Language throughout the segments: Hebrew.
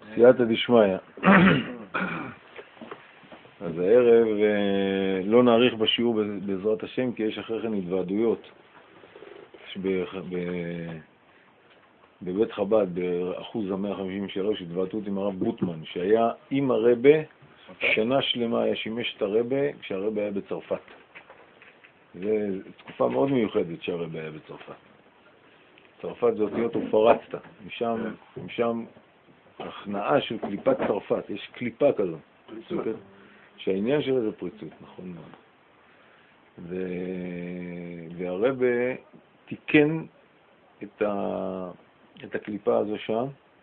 סייעתא דשמיא. אז הערב לא נאריך בשיעור בעזרת השם, כי יש אחרי כן התוועדויות. בבית חב"ד, באחוז ה-153, התוועדות עם הרב בוטמן, שהיה עם הרבה, שנה שלמה היה שימש את הרבה כשהרבה היה בצרפת. זו תקופה מאוד מיוחדת שהרבה היה בצרפת. צרפת זה אותיות ופרצת, משם הכנעה של קליפת צרפת, יש קליפה כזו. שהעניין שלה זה פריצות, נכון מאוד. והרבה תיקן את הקליפה הזו שם.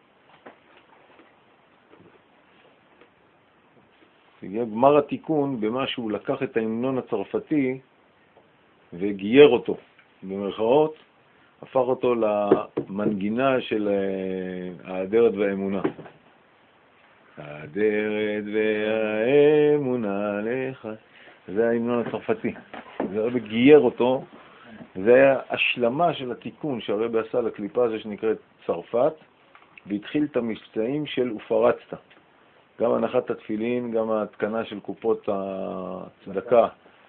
הגיע גמר התיקון במה שהוא לקח את ההמנון הצרפתי וגייר אותו, במרכאות, הפך אותו למנגינה של האדרת והאמונה. האדרת והאמונה לך. זה ההמנון הצרפתי. זה הרבה גייר אותו, זה היה השלמה של התיקון שהרבי עשה לקליפה הזו שנקראת צרפת, והתחיל את המבצעים של ופרצת. גם הנחת התפילין, גם ההתקנה של קופות הצדקה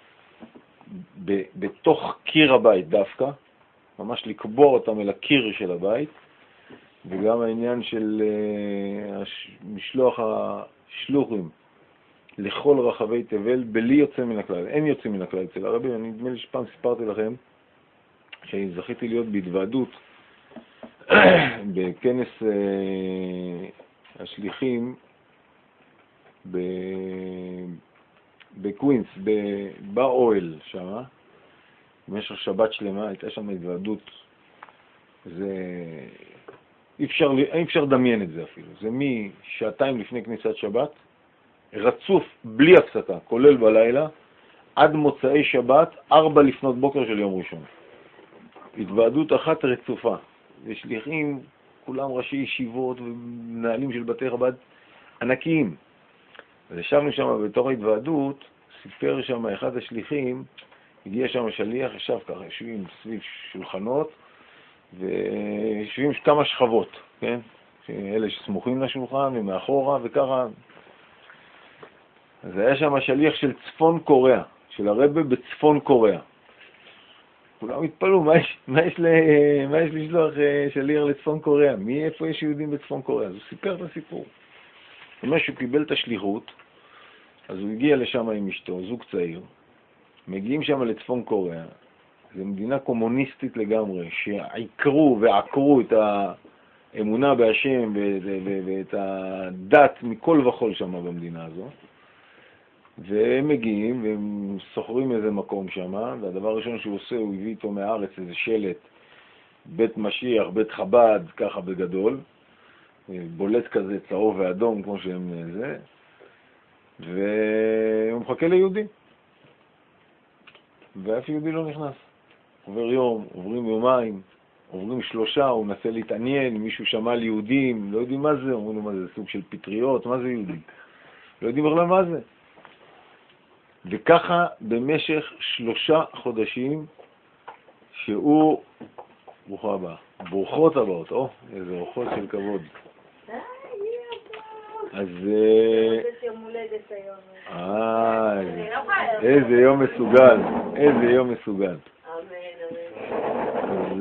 בתוך קיר הבית דווקא, ממש לקבור אותם אל הקיר של הבית, וגם העניין של משלוח השלוחים לכל רחבי תבל בלי יוצא מן הכלל. אין יוצא מן הכלל אצל הרבי. אני נדמה לי שפעם סיפרתי לכם שזכיתי להיות בהתוועדות בכנס השליחים בקווינס, באוהל שם, במשך שבת שלמה, הייתה שם התוועדות. אי אפשר לדמיין את זה אפילו. זה משעתיים לפני כניסת שבת, רצוף בלי הפסקה, כולל בלילה, עד מוצאי שבת, 4 לפנות בוקר של יום ראשון. התוועדות אחת רצופה. ושליחים, כולם ראשי ישיבות ומנהלים של בתי חב"ד ענקיים. וישבנו שם בתוך ההתוועדות, סיפר שם אחד השליחים, הגיע שם שליח, ישב ככה, יושבים סביב שולחנות, ויושבים כמה שכבות, כן? אלה שסמוכים לשולחן ומאחורה וככה. אז היה שם שליח של צפון קוריאה, של הרבה בצפון קוריאה. כולם התפלאו, מה יש לשלוח שליח לצפון קוריאה? איפה יש יהודים בצפון קוריאה? אז הוא סיפר את הסיפור. זאת אומרת שהוא קיבל את השליחות, אז הוא הגיע לשם עם אשתו, זוג צעיר, מגיעים שם לצפון קוריאה, זו מדינה קומוניסטית לגמרי, שעקרו ועקרו את האמונה בהשם ואת הדת מכל וכל שם במדינה הזו, והם מגיעים והם סוחרים איזה מקום שם, והדבר הראשון שהוא עושה, הוא הביא איתו מהארץ איזה שלט, בית משיח, בית חב"ד, ככה בגדול, בולט כזה צהוב ואדום כמו שהם זה, והוא מחכה ליהודים. ואף יהודי לא נכנס. עובר יום, עוברים יומיים, עוברים 3, הוא מנסה להתעניין, מישהו שמע על יהודים, לא יודעים מה זה, אומרים לו מה זה, סוג של פטריות, מה זה יהודים? לא יודעים בכלל מה זה. וככה במשך 3 חודשים שהוא, ברוכה הבאה, ברוכות הבאות, איזה אורחות של כבוד. אז איזה יום מסוגל, איזה יום מסוגל. אז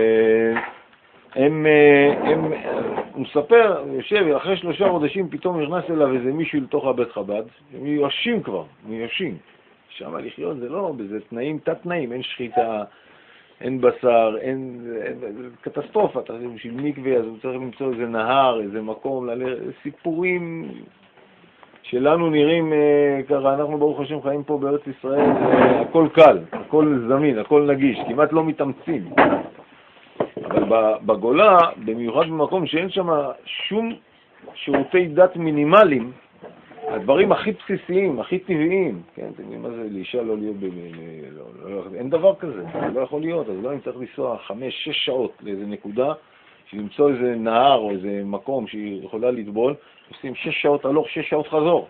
הוא מספר, הוא יושב, אחרי 3 חודשים פתאום נכנס אליו איזה מישהו לתוך הבית חב"ד, הם מיואשים כבר, מיואשים. שם לחיות זה לא, זה תנאים, תת-תנאים, אין שחיטה, אין בשר, אין קטסטרופה, בשביל מקווה, אז הוא צריך למצוא איזה נהר, איזה מקום, סיפורים שלנו נראים ככה, אנחנו ברוך השם חיים פה בארץ ישראל, הכל קל, הכל זמין, הכל נגיש, כמעט לא מתאמצים. אבל בגולה, במיוחד במקום שאין שם שום שירותי דת מינימליים, הדברים הכי בסיסיים, הכי טבעיים, כן, אתם יודעים מה זה, לאישה לא להיות, אין דבר כזה, זה לא יכול להיות, אז לא אם צריך לנסוע 5-6 שעות לאיזה נקודה, שלמצוא איזה נהר או איזה מקום שהיא יכולה לטבול, עושים 6 שעות הלוך, 6 שעות חזור,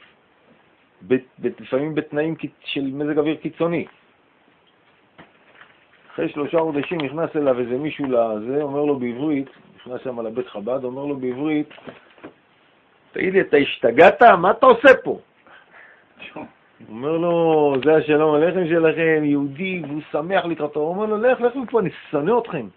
לפעמים בתנאים של מזג אוויר קיצוני. אחרי 3 חודשים נכנס אליו איזה מישהו לזה, אומר לו בעברית, נכנס שם לבית חב"ד, אומר לו בעברית, תגיד לי, אתה השתגעת? מה אתה עושה פה? הוא אומר לו, זה השלום עליכם שלכם, יהודי, והוא שמח לקראתו. הוא אומר לו, לך מפה, אני שונא אתכם.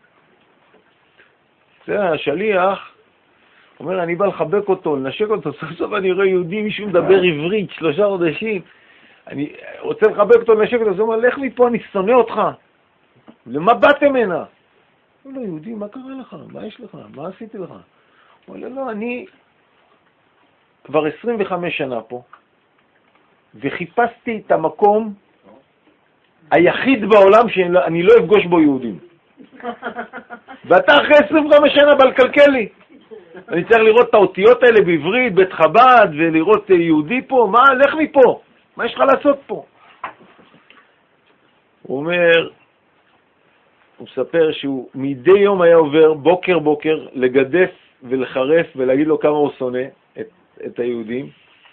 זה השליח, הוא אומר, אני בא לחבק אותו, לנשק אותו, סוף אני רואה יהודי, מישהו מדבר עברית, 3 חודשים, אני רוצה לחבק אותו, לנשק אותו, הוא אומר, לך מפה, אני שונא אותך. למה באתם הנה? הוא אומר, יהודי, מה קרה לך? מה יש לך? מה עשיתי לך? הוא אומר, לא, אני כבר 25 שנה פה, וחיפשתי את המקום היחיד בעולם שאני לא אפגוש בו יהודים. ואתה אחרי 25 שנה בא לקלקל לי. אני צריך לראות את האותיות האלה בעברית, בית חב"ד, ולראות יהודי פה. מה? לך מפה. מה יש לך לעשות פה? הוא אומר, הוא מספר שהוא מדי יום היה עובר בוקר לגדף ולחרף ולהגיד לו כמה הוא שונא את היהודים,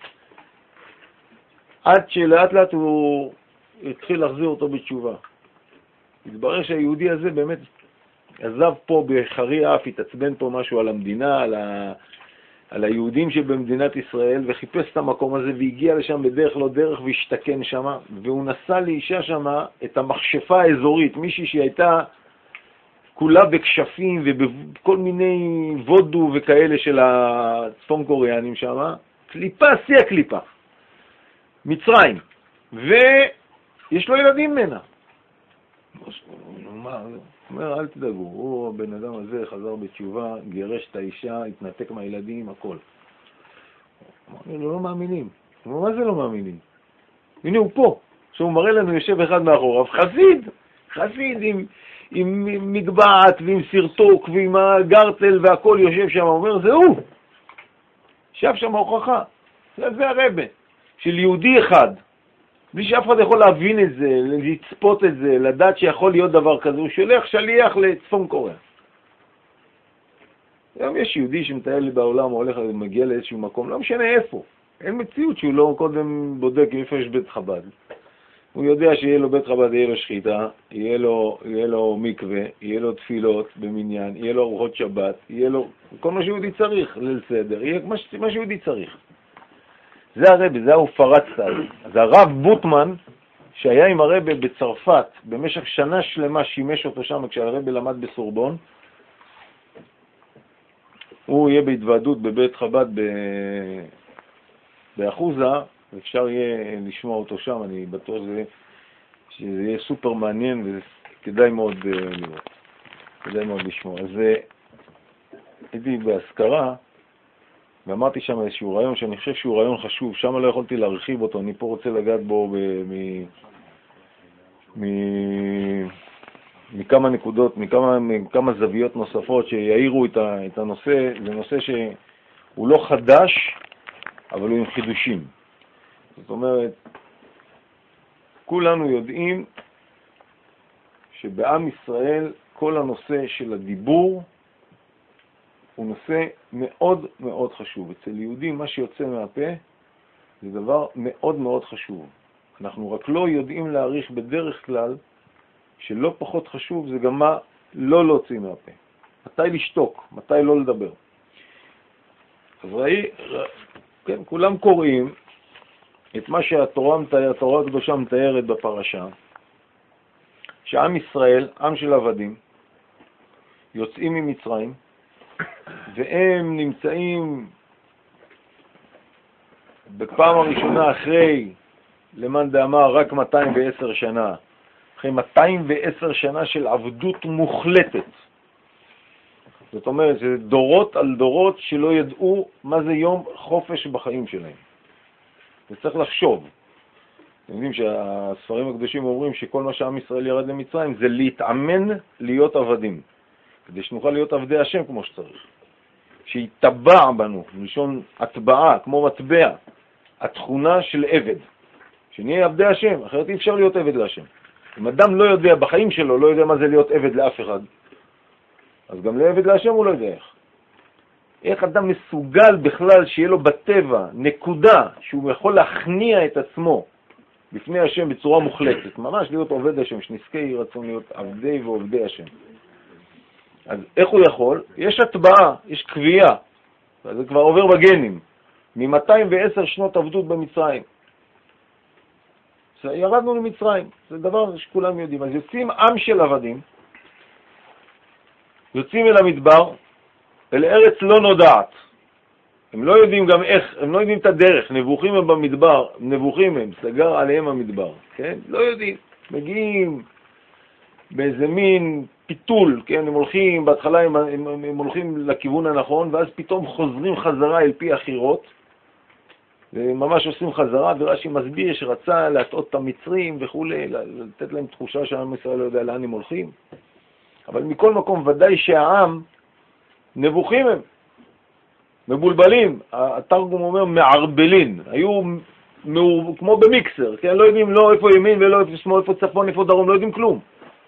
עד שלאט לאט הוא התחיל להחזיר אותו בתשובה. התברר שהיהודי הזה באמת עזב פה בחרי אף, התעצבן פה משהו על המדינה, על היהודים שבמדינת ישראל, וחיפש את המקום הזה והגיע לשם בדרך לא דרך והשתכן שם, והוא נסע לאישה שם את המכשפה האזורית, מישהי שהייתה כולה בקשפים ובכל מיני וודו וכאלה של הצפון קוריאנים שם, קליפה, שיא הקליפה, מצרים, ויש לו ילדים ממנה. הוא אומר, אל תדאגו, הוא, הבן אדם הזה חזר בתשובה, גירש את האישה, התנתק מהילדים, הכל. אמרנו לו, לא מאמינים. הוא אומר, מה זה לא מאמינים? הנה הוא פה. עכשיו הוא מראה לנו, יושב אחד מאחוריו, חסיד עם מגבעת ועם סרטוק ועם הגרטל והכל יושב שם. הוא אומר, זה הוא. ישב שם הוכחה. זה הרבה. של יהודי אחד. בלי שאף אחד יכול להבין את זה, לצפות את זה, לדעת שיכול להיות דבר כזה, הוא שולח שליח לצפון קוריאה. היום יש יהודי שמטייל בעולם, הוא הולך ומגיע לאיזשהו מקום, לא משנה איפה. אין מציאות שהוא לא קודם בודק איפה יש בית חב"ד. הוא יודע שיהיה לו בית חב"ד, יהיה לו שחיטה, יהיה לו מקווה, יהיה לו תפילות במניין, יהיה לו ארוחות שבת, יהיה לו כל מה שיהודי צריך, ליל סדר, יהיה מה שיהודי צריך. זה הרבי, זה הוא פרץ צד. אז הרב בוטמן, שהיה עם הרבי בצרפת, במשך שנה שלמה שימש אותו שם, כשהרבי למד בסורבון, הוא יהיה בהתוועדות בבית חב"ד באחוזה, אפשר יהיה לשמוע אותו שם, אני בטוח שזה יהיה סופר מעניין וכדאי מאוד לראות, כדאי מאוד לשמוע. אז הייתי בהזכרה, ואמרתי שם איזשהו רעיון שאני חושב שהוא רעיון חשוב, שם לא יכולתי להרחיב אותו, אני פה רוצה לגעת בו מכמה נקודות, מכמה זוויות נוספות שיעירו את הנושא. זה נושא שהוא לא חדש, אבל הוא עם חידושים. זאת אומרת, כולנו יודעים שבעם ישראל כל הנושא של הדיבור הוא נושא מאוד מאוד חשוב. אצל יהודים מה שיוצא מהפה זה דבר מאוד מאוד חשוב. אנחנו רק לא יודעים להעריך בדרך כלל שלא פחות חשוב זה גם מה לא להוציא מהפה. מתי לשתוק, מתי לא לדבר. אז כן, כולם קוראים את מה שהתורה הקדושה מתארת בפרשה, שעם ישראל, עם של עבדים, יוצאים ממצרים, והם נמצאים בפעם הראשונה אחרי, למאן דאמר, רק 210 שנה, אחרי 210 שנה של עבדות מוחלטת. זאת אומרת, זה דורות על דורות שלא ידעו מה זה יום חופש בחיים שלהם. וצריך לחשוב. אתם יודעים שהספרים הקדושים אומרים שכל מה שעם ישראל ירד למצרים זה להתאמן להיות עבדים, כדי שנוכל להיות עבדי השם כמו שצריך. שיתבע בנו, מלשון הטבעה, כמו מטבע, התכונה של עבד. שנהיה עבדי השם, אחרת אי אפשר להיות עבד להשם. אם אדם לא יודע בחיים שלו, לא יודע מה זה להיות עבד לאף אחד, אז גם לעבד להשם הוא לא יודע איך אדם מסוגל בכלל שיהיה לו בטבע נקודה שהוא יכול להכניע את עצמו בפני השם בצורה מוחלטת, ממש להיות עובד השם, שנזכי רצון להיות עבדי ועובדי השם. אז איך הוא יכול? יש הטבעה, יש קביעה, זה כבר עובר בגנים. מ-210 שנות עבדות במצרים. ירדנו למצרים, זה דבר שכולם יודעים. אז יוצאים עם של עבדים, יוצאים אל המדבר, אל ארץ לא נודעת. הם לא יודעים גם איך, הם לא יודעים את הדרך, נבוכים הם במדבר, נבוכים הם, סגר עליהם המדבר, כן? לא יודעים, מגיעים באיזה מין פיתול, כן? הם הולכים, בהתחלה הם הולכים לכיוון הנכון, ואז פתאום חוזרים חזרה אל פי החירות, וממש עושים חזרה, ורש"י מסביר שרצה להטעות את המצרים וכו', לתת להם תחושה שהעם ישראל לא יודע לאן הם הולכים. אבל מכל מקום ודאי שהעם נבוכים הם, מבולבלים, התרגום אומר מערבלין, היו כמו במיקסר, כן? לא יודעים לא איפה ימין ולא איפה שמאל, איפה צפון, איפה דרום, לא יודעים כלום.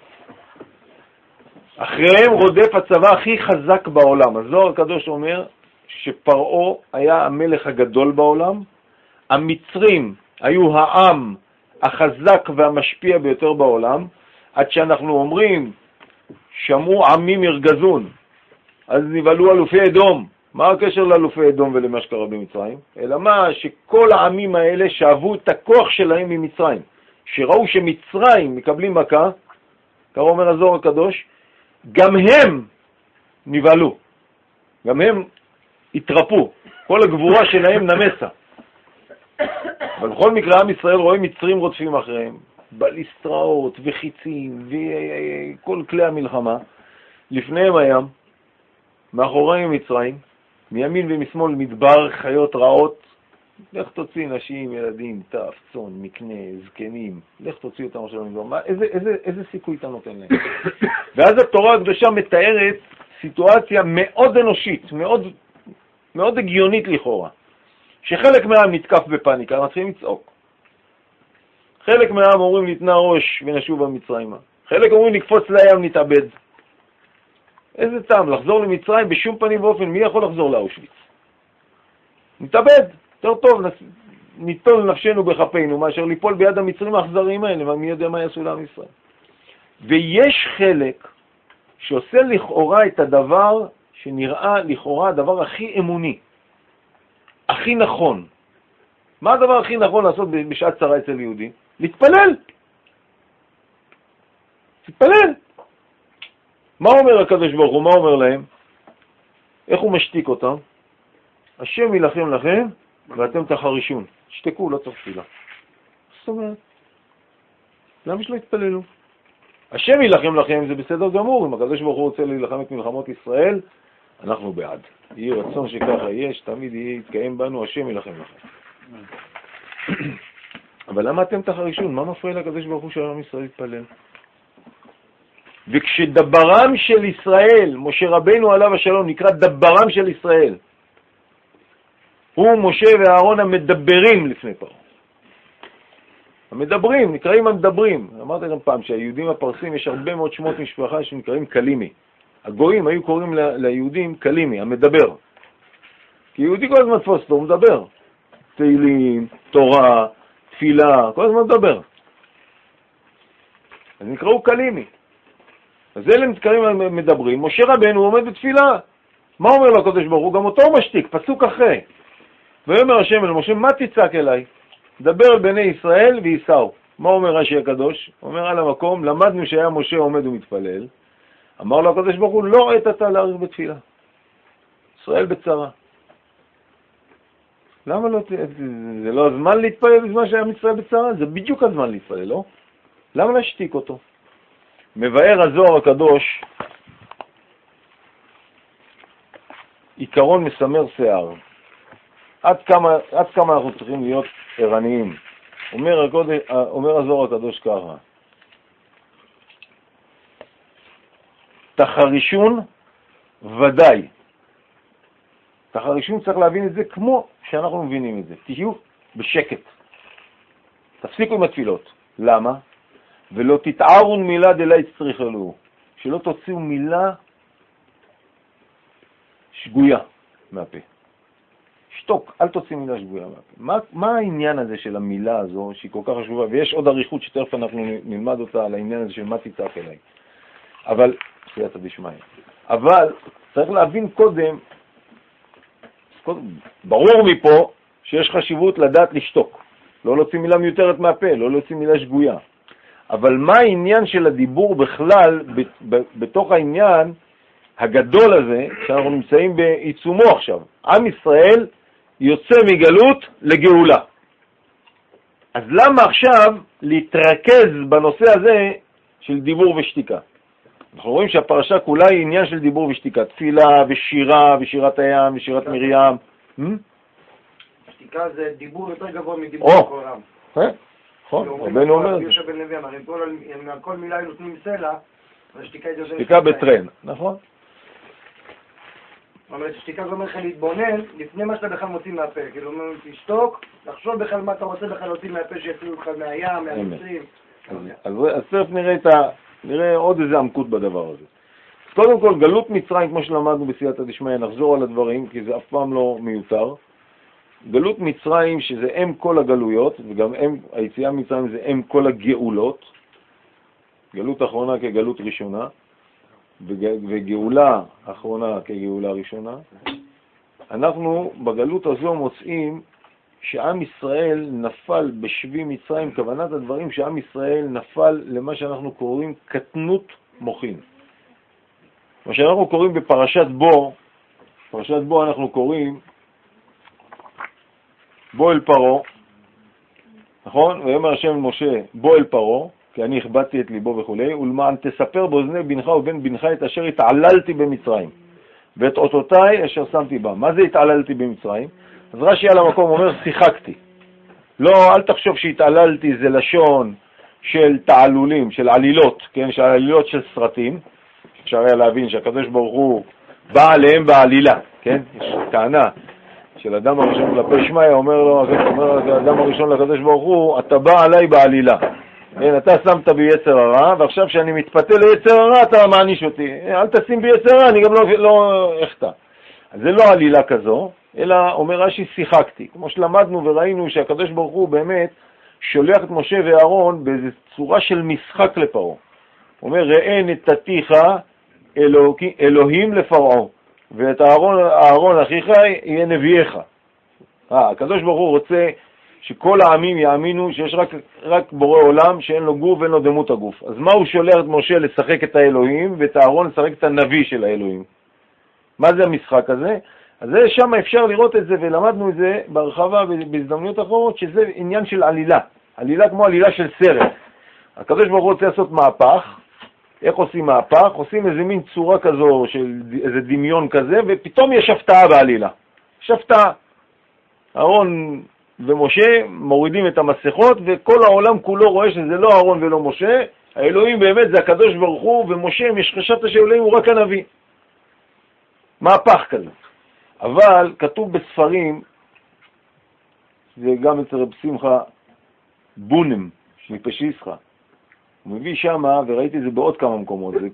אחריהם רודף הצבא הכי חזק בעולם. הזוהר הקדוש אומר שפרעה היה המלך הגדול בעולם, המצרים היו העם החזק והמשפיע ביותר בעולם, עד שאנחנו אומרים, שמעו עמים ירגזון, אז נבהלו אלופי אדום. מה הקשר לאלופי אדום ולמה שקרה במצרים? אלא מה? שכל העמים האלה שאבו את הכוח שלהם ממצרים. שראו שמצרים מקבלים מכה, כך אומר הזוהר הקדוש, גם הם נבהלו, גם הם התרפו, כל הגבורה שלהם נמסה. אבל בכל מקרה עם ישראל רואה מצרים רודפים אחריהם, בליסטראות וחיצים וכל כלי המלחמה, לפניהם הים, מאחוריהם מצרים, מימין ומשמאל מדבר חיות רעות, לך תוציא נשים, ילדים, טף, צאן, מקנה, זקנים, לך תוציא אותם עכשיו למדבר, איזה סיכוי אתה נותן להם? ואז התורה הקדושה מתארת סיטואציה מאוד אנושית, מאוד הגיונית לכאורה, שחלק מהעם נתקף בפניקה, מתחילים לצעוק. חלק מהעם אומרים נתנה ראש ונשוב במצרימה. חלק אומרים נקפוץ לים נתאבד. איזה טעם? לחזור למצרים בשום פנים ואופן, מי יכול לחזור לאושוויץ? נתאבד, יותר טוב, ניטול נפשנו בחפינו, מאשר ליפול ביד המצרים האכזריים האלה, מי יודע מה יעשו לעם ישראל. ויש חלק שעושה לכאורה את הדבר שנראה לכאורה הדבר הכי אמוני, הכי נכון. מה הדבר הכי נכון לעשות בשעת צרה אצל יהודי? להתפלל. להתפלל. מה אומר הקדוש ברוך הוא? מה אומר להם? איך הוא משתיק אותם? השם ילחם לכם ואתם תחרישון. שתקו, לא צריך תפילה. זאת אומרת, למה שלא יתפללו? השם ילחם לכם, זה בסדר גמור. אם הקדוש ברוך הוא רוצה להילחם את מלחמות ישראל, אנחנו בעד. יהיה רצון שככה יש, תמיד יתקיים בנו, השם ילחם לכם. אבל למה אתם תחרישון? מה מפריע לקדוש ברוך הוא שעם ישראל יתפלל? וכשדברם של ישראל, משה רבנו עליו השלום, נקרא דברם של ישראל, הוא משה ואהרון המדברים לפני פרעה. המדברים, נקראים המדברים. אמרתי גם פעם שהיהודים הפרסים יש הרבה מאוד שמות משפחה שנקראים קלימי. הגויים היו קוראים ליהודים קלימי, המדבר. כי יהודי כל הזמן תפוס אותו, הוא מדבר. תהילים, תורה, תפילה, כל הזמן מדבר. אז נקראו קלימי. אז אלה נקראים מדברים. משה רבנו עומד בתפילה. מה אומר לו הקדוש ברוך הוא? גם אותו משתיק, פסוק אחרי. ויאמר השם אל משה, מה תצעק אליי? דבר אל בני ישראל וייסעו. מה אומר רש"י הקדוש? אומר על המקום, למדנו שהיה משה עומד ומתפלל. אמר לו הקדוש ברוך הוא, לא עת אתה להאריך בתפילה. ישראל בצרה. למה לא? זה לא הזמן להתפלל בזמן שהיה ישראל בצרה? זה בדיוק הזמן להתפלל, לא? למה להשתיק אותו? מבאר הזוהר הקדוש עיקרון מסמר שיער. עד כמה אנחנו צריכים להיות ערניים. אומר הזוהר הקדוש ככה, תחרישון ודאי. תחרישון צריך להבין את זה כמו שאנחנו מבינים את זה. תהיו בשקט. תפסיקו עם התפילות. למה? ולא תתערון מילה דלה יצטריך אלוהו. שלא תוציאו מילה שגויה מהפה. שתוק, אל תוציא מילה שגויה מהפה. מה העניין הזה של המילה הזו, שהיא כל כך חשובה, ויש עוד עריכות שתכף אנחנו נלמד אותה על העניין הזה של מה תצעק אליי. אבל, סייעתא דשמיא. אבל צריך להבין קודם, ברור מפה שיש חשיבות לדעת לשתוק, לא להוציא מילה מיותרת מהפה, לא להוציא מילה שגויה. אבל מה העניין של הדיבור בכלל בתוך העניין הגדול הזה שאנחנו נמצאים בעיצומו עכשיו? עם ישראל יוצא מגלות לגאולה. אז למה עכשיו להתרכז בנושא הזה של דיבור ושתיקה? אנחנו רואים שהפרשה כולה היא עניין של דיבור ושתיקה, תפילה ושירה ושירת הים ושירת מרים. שתיקה זה דיבור יותר גבוה מדיבור בעולם. נכון, רבנו אומר את זה. הרי כל מילה נותנים סלע, שתיקה בטרן, נכון. זאת אומרת, שתיקה זה אומר לך להתבונן לפני מה שאתה בכלל מוציא מהפה. כאילו, אומר, תשתוק, לחשוב בכלל מה אתה רוצה בכלל להוציא מהפה שיפריעו לך מהים, מהמצרים. אז תכף נראה עוד איזה עמקות בדבר הזה. קודם כל, גלות מצרים, כמו שלמדנו בסייעתא דשמיא, נחזור על הדברים, כי זה אף פעם לא מיותר. גלות מצרים, שזה אם כל הגלויות, וגם היציאה מצרים זה אם כל הגאולות, גלות אחרונה כגלות ראשונה, וגאולה אחרונה כגאולה ראשונה. אנחנו בגלות הזו מוצאים שעם ישראל נפל בשבי מצרים, כוונת הדברים שעם ישראל נפל למה שאנחנו קוראים קטנות מוחין. מה שאנחנו קוראים בפרשת בו, פרשת בו אנחנו קוראים בוא אל פרעה, נכון? ויאמר השם אל משה, בוא אל פרעה, כי אני הכבדתי את ליבו וכו', ולמען תספר באוזני בנך ובן בנך את אשר התעללתי במצרים, ואת אותותיי אשר שמתי בה. מה זה התעללתי במצרים? אז רש"י על המקום אומר, שיחקתי. לא, אל תחשוב שהתעללתי זה לשון של תעלולים, של עלילות, כן? של עלילות של סרטים. אפשר היה להבין שהקדוש ברוך הוא בא עליהם בעלילה, כן? יש טענה של אדם הראשון כלפי שמעיה, אומר האדם הראשון לקדוש ברוך הוא, אתה בא עליי בעלילה. כן, אתה שמת בי יצר הרע, ועכשיו שאני מתפתה ליצר הרע, אתה מעניש אותי. אל תשים בי יצר הרע, אני גם לא אחטא. אז זה לא עלילה כזו, אלא אומר רש"י, שיחקתי. כמו שלמדנו וראינו שהקדוש ברוך הוא באמת שולח את משה ואהרון באיזו צורה של משחק לפרעה. הוא אומר, ראה נתתיך אלוהים לפרעה, ואת אהרון אחיך יהיה נביאך. הקדוש ברוך הוא רוצה שכל העמים יאמינו שיש רק בורא עולם שאין לו גוף ואין לו דמות הגוף. אז מה הוא שולח את משה לשחק את האלוהים ואת אהרון לשחק את הנביא של האלוהים? מה זה המשחק הזה? אז שם אפשר לראות את זה, ולמדנו את זה בהרחבה בהזדמנויות אחרות, שזה עניין של עלילה. עלילה כמו עלילה של סרט. הקדוש ברוך הוא רוצה לעשות מהפך. איך עושים מהפך? עושים איזה מין צורה כזו של איזה דמיון כזה, ופתאום יש הפתעה בעלילה. יש הפתעה. אהרון ומשה מורידים את המסכות, וכל העולם כולו רואה שזה לא אהרון ולא משה. האלוהים באמת זה הקדוש ברוך הוא, ומשה משחשת שאלוהים הוא רק הנביא. מהפך כזה. אבל כתוב בספרים, זה גם אצל רב שמחה בונם, מפשיסחה. הוא מביא שמה, וראיתי את זה בעוד כמה מקומות, זה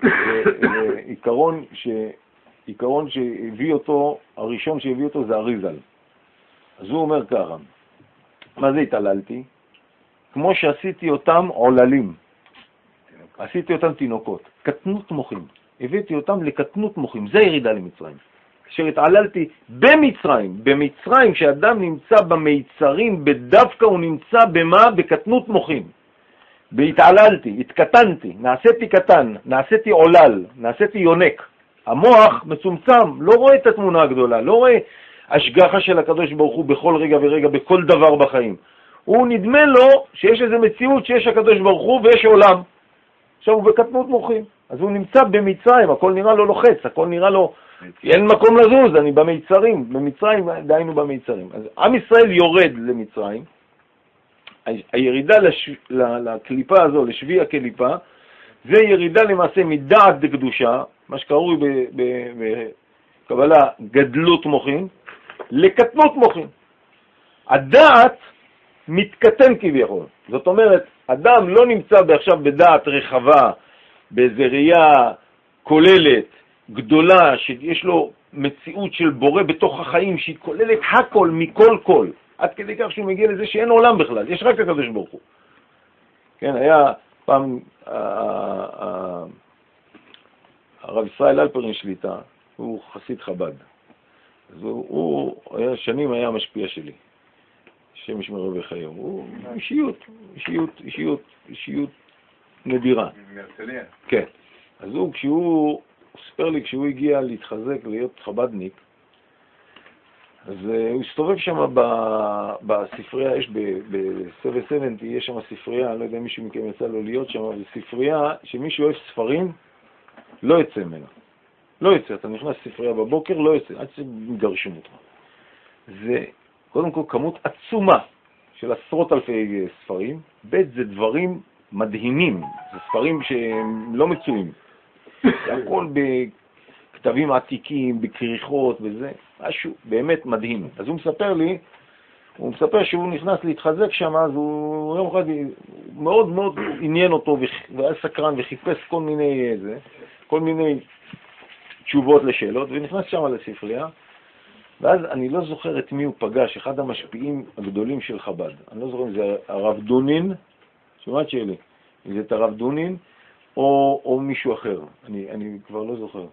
עיקרון שהביא אותו, הראשון שהביא אותו זה אריזל. אז הוא אומר ככה, מה זה התעללתי? כמו שעשיתי אותם עוללים, עשיתי אותם תינוקות, קטנות מוחים, הבאתי אותם לקטנות מוחים, זה ירידה למצרים. אשר התעללתי במצרים, כשאדם נמצא במיצרים, בדווקא הוא נמצא במה? בקטנות מוחים. והתעללתי, התקטנתי, נעשיתי קטן, נעשיתי עולל, נעשיתי יונק. המוח מצומצם, לא רואה את התמונה הגדולה, לא רואה השגחה של הקדוש ברוך הוא בכל רגע ורגע, בכל דבר בחיים. הוא נדמה לו שיש איזו מציאות שיש הקדוש ברוך הוא ויש עולם. עכשיו הוא בקטנות מוחים. אז הוא נמצא במצרים, הכל נראה לו לוחץ, הכל נראה לו, אין מקום לזוז, אני במצרים, דהיינו במצרים. אז עם ישראל יורד למצרים, הירידה לקליפה הזו, לשבי הקליפה, זה ירידה למעשה מדעת דקדושה, מה שקרוי בקבלה גדלות מוחין, לקטנות מוחין. הדעת מתקטן כביכול. זאת אומרת, אדם לא נמצא עכשיו בדעת רחבה, באיזו ראייה כוללת, גדולה, שיש לו מציאות של בורא בתוך החיים, שהיא כוללת הכל מכל כל. עד כדי כך שהוא מגיע לזה שאין עולם בכלל, יש רק הקדוש ברוך הוא. כן, היה פעם הרב ישראל אלפרין שליטה, הוא חסיד חב"ד. אז הוא היה שנים היה משפיע שלי. השם ישמרו בחיום. הוא אישיות נדירה. מהרצליה. כן. אז הוא סיפר לי, כשהוא הגיע להתחזק, להיות חבדניק, אז הוא הסתובב שם בספרייה, יש ב-770, יש שם ספרייה, אני לא יודע אם מישהו מכם יצא לו להיות שם, אבל ספרייה שמישהו אוהב ספרים, לא יצא ממנה. לא יצא, אתה נכנס לספרייה בבוקר, לא יצא, עד שמגרשים אותך. זה קודם כל כמות עצומה של עשרות אלפי ספרים, זה דברים מדהימים, זה ספרים שהם לא מצויים. זה הכל בכתבים עתיקים, בכריכות וזה, משהו באמת מדהים. אז הוא מספר שהוא נכנס להתחזק שם, אז הוא יום אחד מאוד מאוד עניין אותו והיה סקרן וחיפש כל מיני תשובות לשאלות, ונכנס שם לספרייה, ואז אני לא זוכר את מי הוא פגש, אחד המשפיעים הגדולים של חב"ד. אני לא זוכר אם זה הרב דונין, שמעת שלי, אם זה את הרב דונין, או מישהו אחר, אני כבר לא זוכר.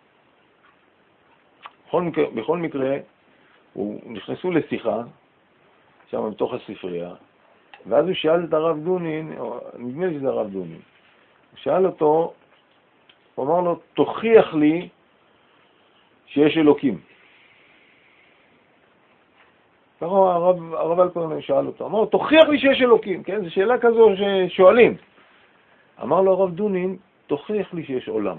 בכל מקרה, נכנסו לשיחה, שם בתוך הספרייה, ואז הוא שאל את הרב דונין, נדמה לי שזה הרב דונין, הוא שאל אותו, הוא אמר לו, תוכיח לי שיש אלוקים. ככה הרב אלפרמן שאל אותו, אמר לו, תוכיח לי שיש אלוקים, כן? זו שאלה כזו ששואלים. אמר לו הרב דונין, תוכיח לי שיש עולם.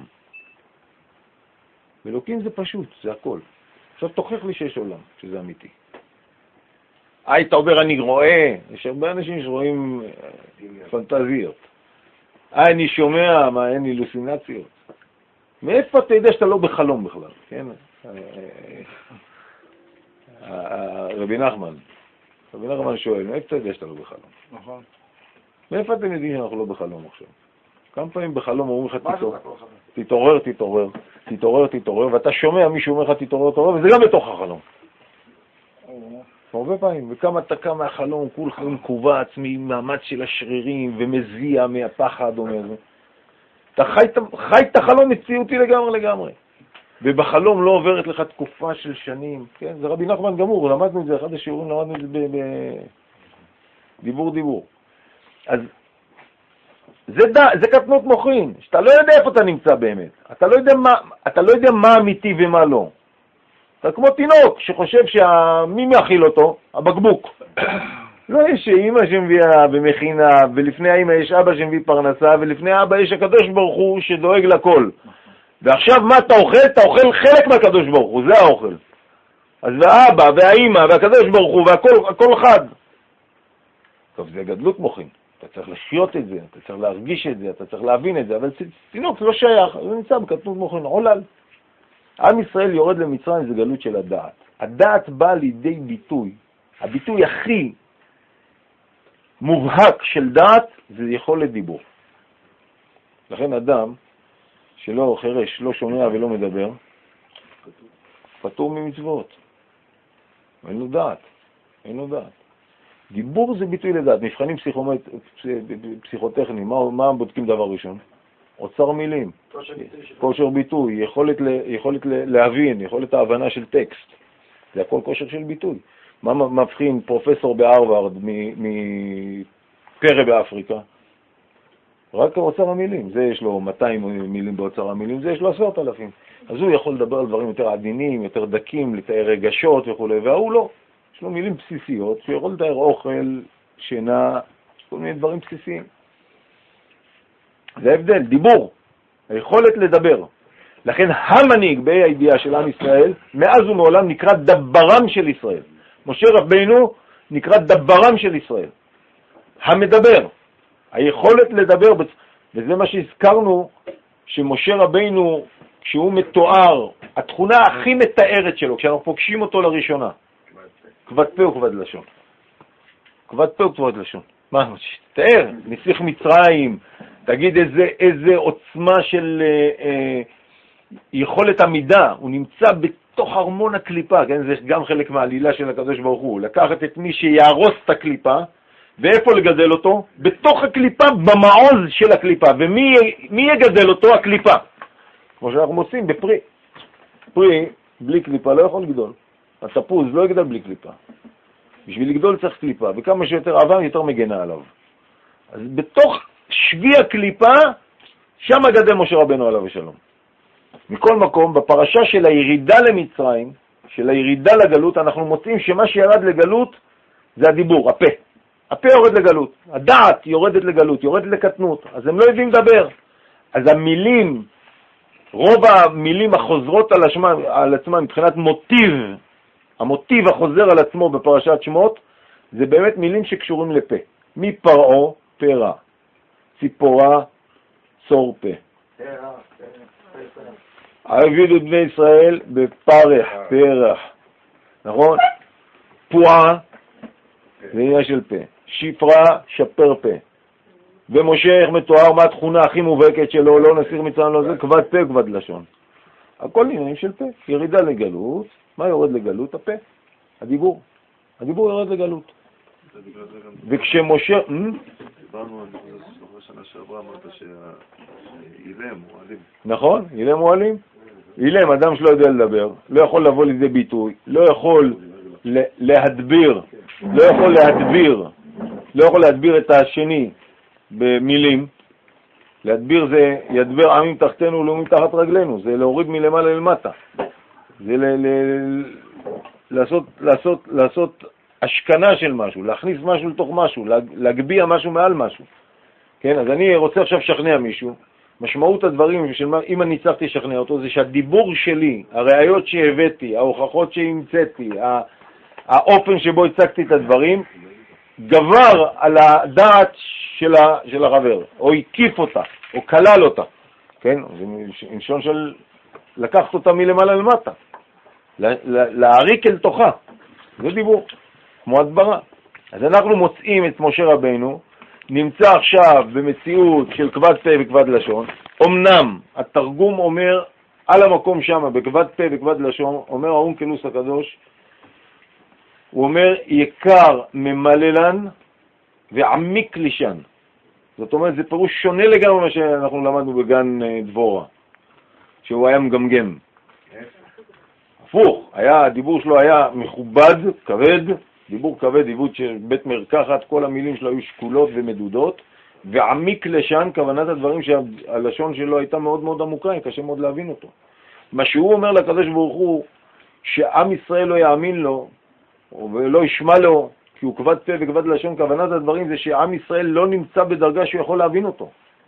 אלוקים זה פשוט, זה הכל. עכשיו תוכיח לי שיש עולם, שזה אמיתי. אתה אומר, אני רואה, יש הרבה אנשים שרואים פנטזיות. אני שומע, מה, אין אילוסינציות. מאיפה אתה יודע שאתה לא בחלום בכלל, כן? רבי נחמן שואל, מאיפה אתה יודע שאתה לא בחלום? נכון. מאיפה אתם יודעים שאנחנו לא בחלום עכשיו? כמה פעמים בחלום אומרים לך תתעורר, ואתה שומע מישהו אומר לך תתעורר, וזה גם בתוך החלום. הרבה פעמים, וכמה אתה קם מהחלום, כולך מקובץ ממאמץ של השרירים ומזיע מהפחד או מזה. אתה חי את החלום מציאותי לגמרי. ובחלום לא עוברת לך תקופה של שנים. כן? זה רבי נחמן גמור, למדנו את זה, אחד השיעורים למדנו את זה בדיבור. אז זה קטנות מוחין, שאתה לא יודע איפה אתה נמצא באמת. אתה לא יודע מה אמיתי ומה לא. אתה כמו תינוק שחושב מי מאכיל אותו? הבקבוק. לא יש אמא שמביאה במכינה, ולפני האמא יש אבא שמביא פרנסה, ולפני אבא יש הקדוש ברוך הוא שדואג לכל. ועכשיו מה אתה אוכל? אתה אוכל חלק מהקדוש ברוך הוא, זה האוכל. אז האבא והאמא והקדוש ברוך הוא והכל חד. טוב, זה גדלות מוחין. אתה צריך לחיות את זה, אתה צריך להרגיש את זה, אתה צריך להבין את זה, אבל תינוק לא שייך, זה נמצא בקטנות מוחין, עולל. עם ישראל יורד למצרים, זה גלות של הדעת. הדעת בא לידי ביטוי. הביטוי הכי מובהק של דעת זה יכולת דיבור. לכן אדם שלא חרש, לא שומע ולא מדבר, פטור ממצוות. אין לו דעת. דיבור זה ביטוי לדעת. מבחנים פסיכוטכניים, מה בודקים דבר ראשון? אוצר מילים, כושר ביטוי, יכולת להבין, יכולת ההבנה של טקסט. זה הכל כושר של ביטוי. מה מבחין פרופסור בהרווארד מפרא באפריקה? רק אוצר המילים. זה יש לו 200 מילים באוצר המילים, זה יש לו 10,000. אז הוא יכול לדבר על דברים יותר עדינים, יותר דקים, לתאר רגשות וכו', והוא לא. יש לו מילים בסיסיות, שהוא יכול לתאר אוכל, שינה, כל מיני דברים בסיסיים. זה הבדל, דיבור, היכולת לדבר. לכן המנהיג בה"א הידיעה של עם ישראל, מאז ומעולם נקרא דברם של ישראל. משה רבינו נקרא דברם של ישראל. המדבר, היכולת לדבר, וזה מה שהזכרנו, שמשה רבינו, כשהוא מתואר, התכונה הכי מתארת שלו, כשאנחנו פוגשים אותו לראשונה, כבד פה וכבד לשון. כבד פה וכבד לשון. מה? תאר, נסיך מצרים, תגיד איזה עוצמה של יכולת עמידה, הוא נמצא בתוך ארמון הקליפה, כן? זה גם חלק מהעלילה של הקדוש ברוך הוא, לקחת את מי שיהרוס את הקליפה, ואיפה לגדל אותו? בתוך הקליפה, במעוז של הקליפה, ומי יגדל אותו? הקליפה. כמו שאנחנו מוצאים בפרי. פרי, בלי קליפה לא יכול לגדול. התפוז לא יגדל בלי קליפה. בשביל לגדול צריך קליפה, וכמה שיותר אבן יותר מגנה עליו. אז בתוך שבי הקליפה, שם גדל משה רבנו עליו השלום. מכל מקום, בפרשה של הירידה למצרים, של הירידה לגלות, אנחנו מוצאים שמה שירד לגלות זה הדיבור, הפה. הפה יורד לגלות, הדעת יורדת לגלות, יורדת לקטנות, אז הם לא יודעים לדבר. אז המילים, רוב המילים החוזרות על עצמם מבחינת מוטיב, המוטיב החוזר על עצמו בפרשת שמות, זה באמת מילים שקשורים לפה. מפרעה, פרע, ציפורה, צור פה. העבידו את בני ישראל בפרח, פרח, נכון? פועה, זה עניין של פה. שפרה, שפר פה. ומשה, איך מתואר, מה התכונה הכי מובהקת שלו, לא נסיר מצרים לו, זה כבד פה, כבד לשון. הכל עניינים של פה. ירידה לגלות, מה יורד לגלות? הפה, הדיבור. הדיבור יורד לגלות. וכשמשה... דיברנו על זה שנה שעברה, אמרת שאילם הוא אלים. נכון, אילם הוא אלים. אילם, אדם שלא יודע לדבר, לא יכול לבוא לידי ביטוי, לא יכול להדביר, לא יכול להדביר את השני במילים. להדביר זה ידבר עמים תחתנו ולאומים תחת רגלינו, זה להוריד מלמעלה למטה. זה לעשות השכנה של משהו, להכניס משהו לתוך משהו, להגביע משהו מעל משהו. כן, אז אני רוצה עכשיו לשכנע מישהו. משמעות הדברים, אם אני הצלחתי לשכנע אותו, זה שהדיבור שלי, הראיות שהבאתי, ההוכחות שהמצאתי, האופן שבו הצגתי את הדברים, גבר על הדעת של החבר, או הקיף אותה, או כלל אותה. כן, זה נשון של לקחת אותה מלמעלה למטה, להעריק אל תוכה. זה דיבור, כמו הדברה. אז אנחנו מוצאים את משה רבנו, נמצא עכשיו במציאות של כבד פה וכבד לשון. אמנם התרגום אומר על המקום שם, בכבד פה וכבד לשון, אומר האונקלוס הקדוש, הוא אומר יקר ממללן ועמיק לישן. זאת אומרת, זה פירוש שונה לגמרי מה שאנחנו למדנו בגן דבורה, שהוא היה מגמגם. הפוך, הדיבור שלו היה מכובד, כבד, דיבור כבד, עיבוד של בית מרקחת, כל המילים שלו היו שקולות ומדודות, ועמיק לשן, כוונת הדברים שהלשון שלו הייתה מאוד מאוד עמוקה, קשה מאוד להבין אותו. מה שהוא אומר לקדוש ברוך הוא, שעם ישראל לא יאמין לו, ולא ישמע לו, כי הוא כבד פה וכבד לשון, כוונת הדברים זה שעם ישראל לא נמצא בדרגה שהוא יכול להבין אותו.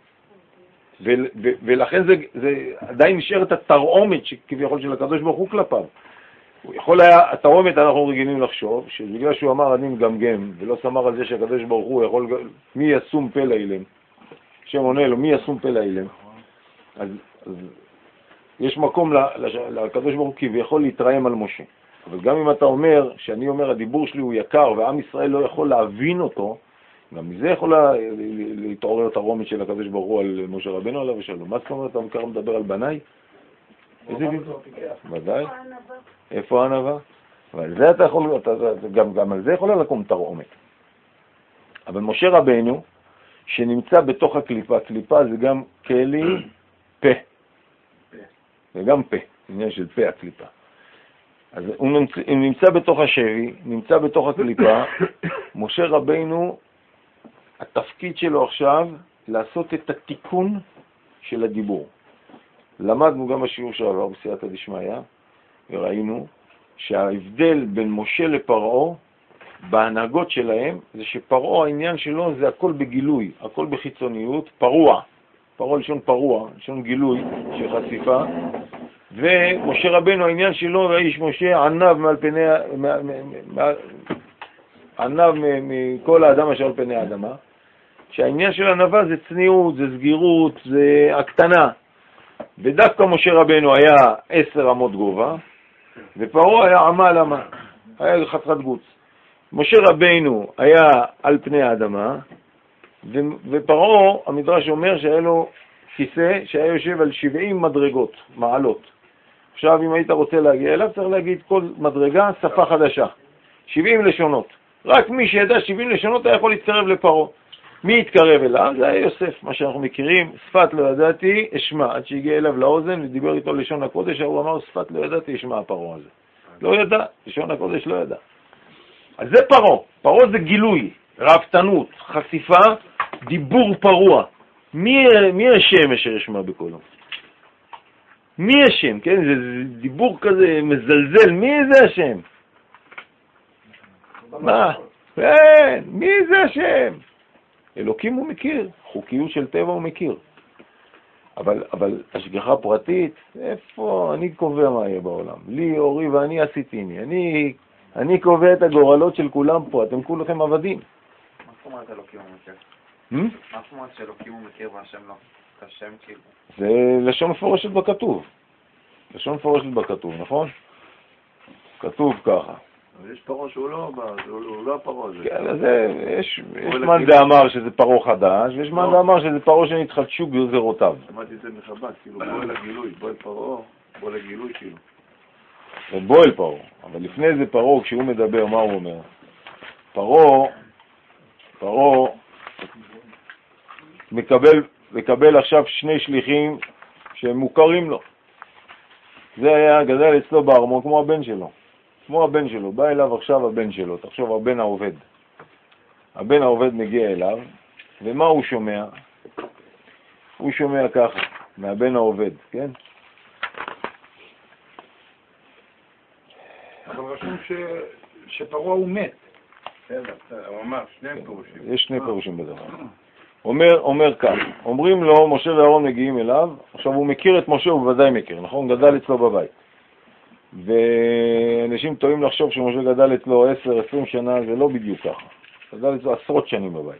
ולכן זה עדיין נשאר את התרעומת שכביכול של הקדוש ברוך הוא כלפיו. הוא יכול היה, התרעומת אנחנו רגילים לחשוב, שבגלל שהוא אמר אני מגמגם, ולא סמר על זה שהקדוש ברוך הוא יכול, מי ישום פה לאילם? השם עונה לו, מי ישום פה לאילם? אז יש מקום לקדוש ברוך הוא כביכול להתרעם על משה. אבל גם אם אתה אומר, שאני אומר הדיבור שלי הוא יקר, ועם ישראל לא יכול להבין אותו, גם מזה יכולה להתעורר את הרומית של הקדוש ברוך הוא על משה רבנו עליו ושלום. מה זאת אומרת, אתה מכיר מדבר על בניי? איזה דיבור? ודאי. איפה הענווה? אבל זה אתה יכול, גם על זה יכולה לקום תרעומת. אבל משה רבנו, שנמצא בתוך הקליפה, הקליפה זה גם כלי פה. זה גם פה, עניין של פה הקליפה. אז הוא נמצא בתוך השבי, נמצא בתוך הקליפה, משה רבנו, התפקיד שלו עכשיו, לעשות את התיקון של הדיבור. למדנו גם בשיעור שעבר בסייעתא דשמיא, וראינו שההבדל בין משה לפרעה, בהנהגות שלהם, זה שפרעה העניין שלו זה הכל בגילוי, הכל בחיצוניות, פרוע, פרעה לשון פרוע, לשון גילוי של חשיפה, ומשה רבנו העניין שלו, והאיש משה ענב מעל פני, ענב מכל האדם אשר על פני האדמה, שהעניין של ענבה זה צניעות, זה סגירות, זה הקטנה, ודווקא משה רבנו היה 10 אמות גובה, ופרעה היה עמה על עמה, היה חתיכת גוץ. משה רבנו היה על פני האדמה, ופרעה, המדרש אומר שהיה לו כיסא שהיה יושב על 70 מדרגות, מעלות. עכשיו אם היית רוצה להגיע אליו, צריך להגיד כל מדרגה שפה חדשה. 70 לשונות. רק מי שידע 70 לשונות היה יכול להתקרב לפרעה. מי התקרב אליו? זה היה יוסף, מה שאנחנו מכירים, שפת לא ידעתי, אשמע, עד שהגיע אליו לאוזן ודיבר איתו לשון הקודש, הוא אמר, שפת לא ידעתי, אשמע הפרעה הזה. לא ידע, לשון הקודש לא ידע. אז זה פרעה. פרעה זה גילוי, רעבתנות, חשיפה, דיבור פרוע. מי השם אשר ישמע בקולו? מי השם? כן, זה דיבור כזה מזלזל. מי זה השם? מה? כן, מי זה השם? אלוקים הוא מכיר, חוקיות של טבע הוא מכיר. אבל השגחה פרטית, איפה? אני קובע מה יהיה בעולם. לי, אורי ואני עשיתיני. אני קובע את הגורלות של כולם פה, אתם כולכם עבדים. מה זאת אומרת אלוקים הוא מכיר? מה זאת אומרת שאלוקים הוא מכיר והשם לא? השם כאילו. זה לשון מפורשת בכתוב. לשון מפורשת בכתוב, נכון? כתוב ככה. אבל יש פרעה שהוא לא הפרעה הזה. כן, אז יש מן דאמר שזה פרעה חדש, ויש מן דאמר שזה פרעה שנתחדשו גזירותיו. שמעתי את זה מחב"ד, כאילו בוא אל הגילוי, בוא אל פרעה, בוא אל הגילוי כאילו. זה בוא אל פרעה, אבל לפני זה פרעה, כשהוא מדבר, מה הוא אומר? פרעה מקבל עכשיו שני שליחים שהם מוכרים לו. זה היה גדל אצלו בארמון כמו הבן שלו. כמו הבן שלו, בא אליו עכשיו הבן שלו, תחשוב, הבן העובד. הבן העובד מגיע אליו, ומה הוא שומע? הוא שומע ככה, מהבן העובד, כן? אבל רשום שפרעה הוא מת. הוא אמר שני פירושים. יש שני פירושים בדבר. אומר כך, אומרים לו, משה ואהרון מגיעים אליו, עכשיו הוא מכיר את משה, הוא בוודאי מכיר, נכון? גדל אצלו בבית. ואנשים טועים לחשוב שמשה גדל אצלו 10-20 שנה, זה לא בדיוק ככה. גדל אצלו עשרות שנים בבית.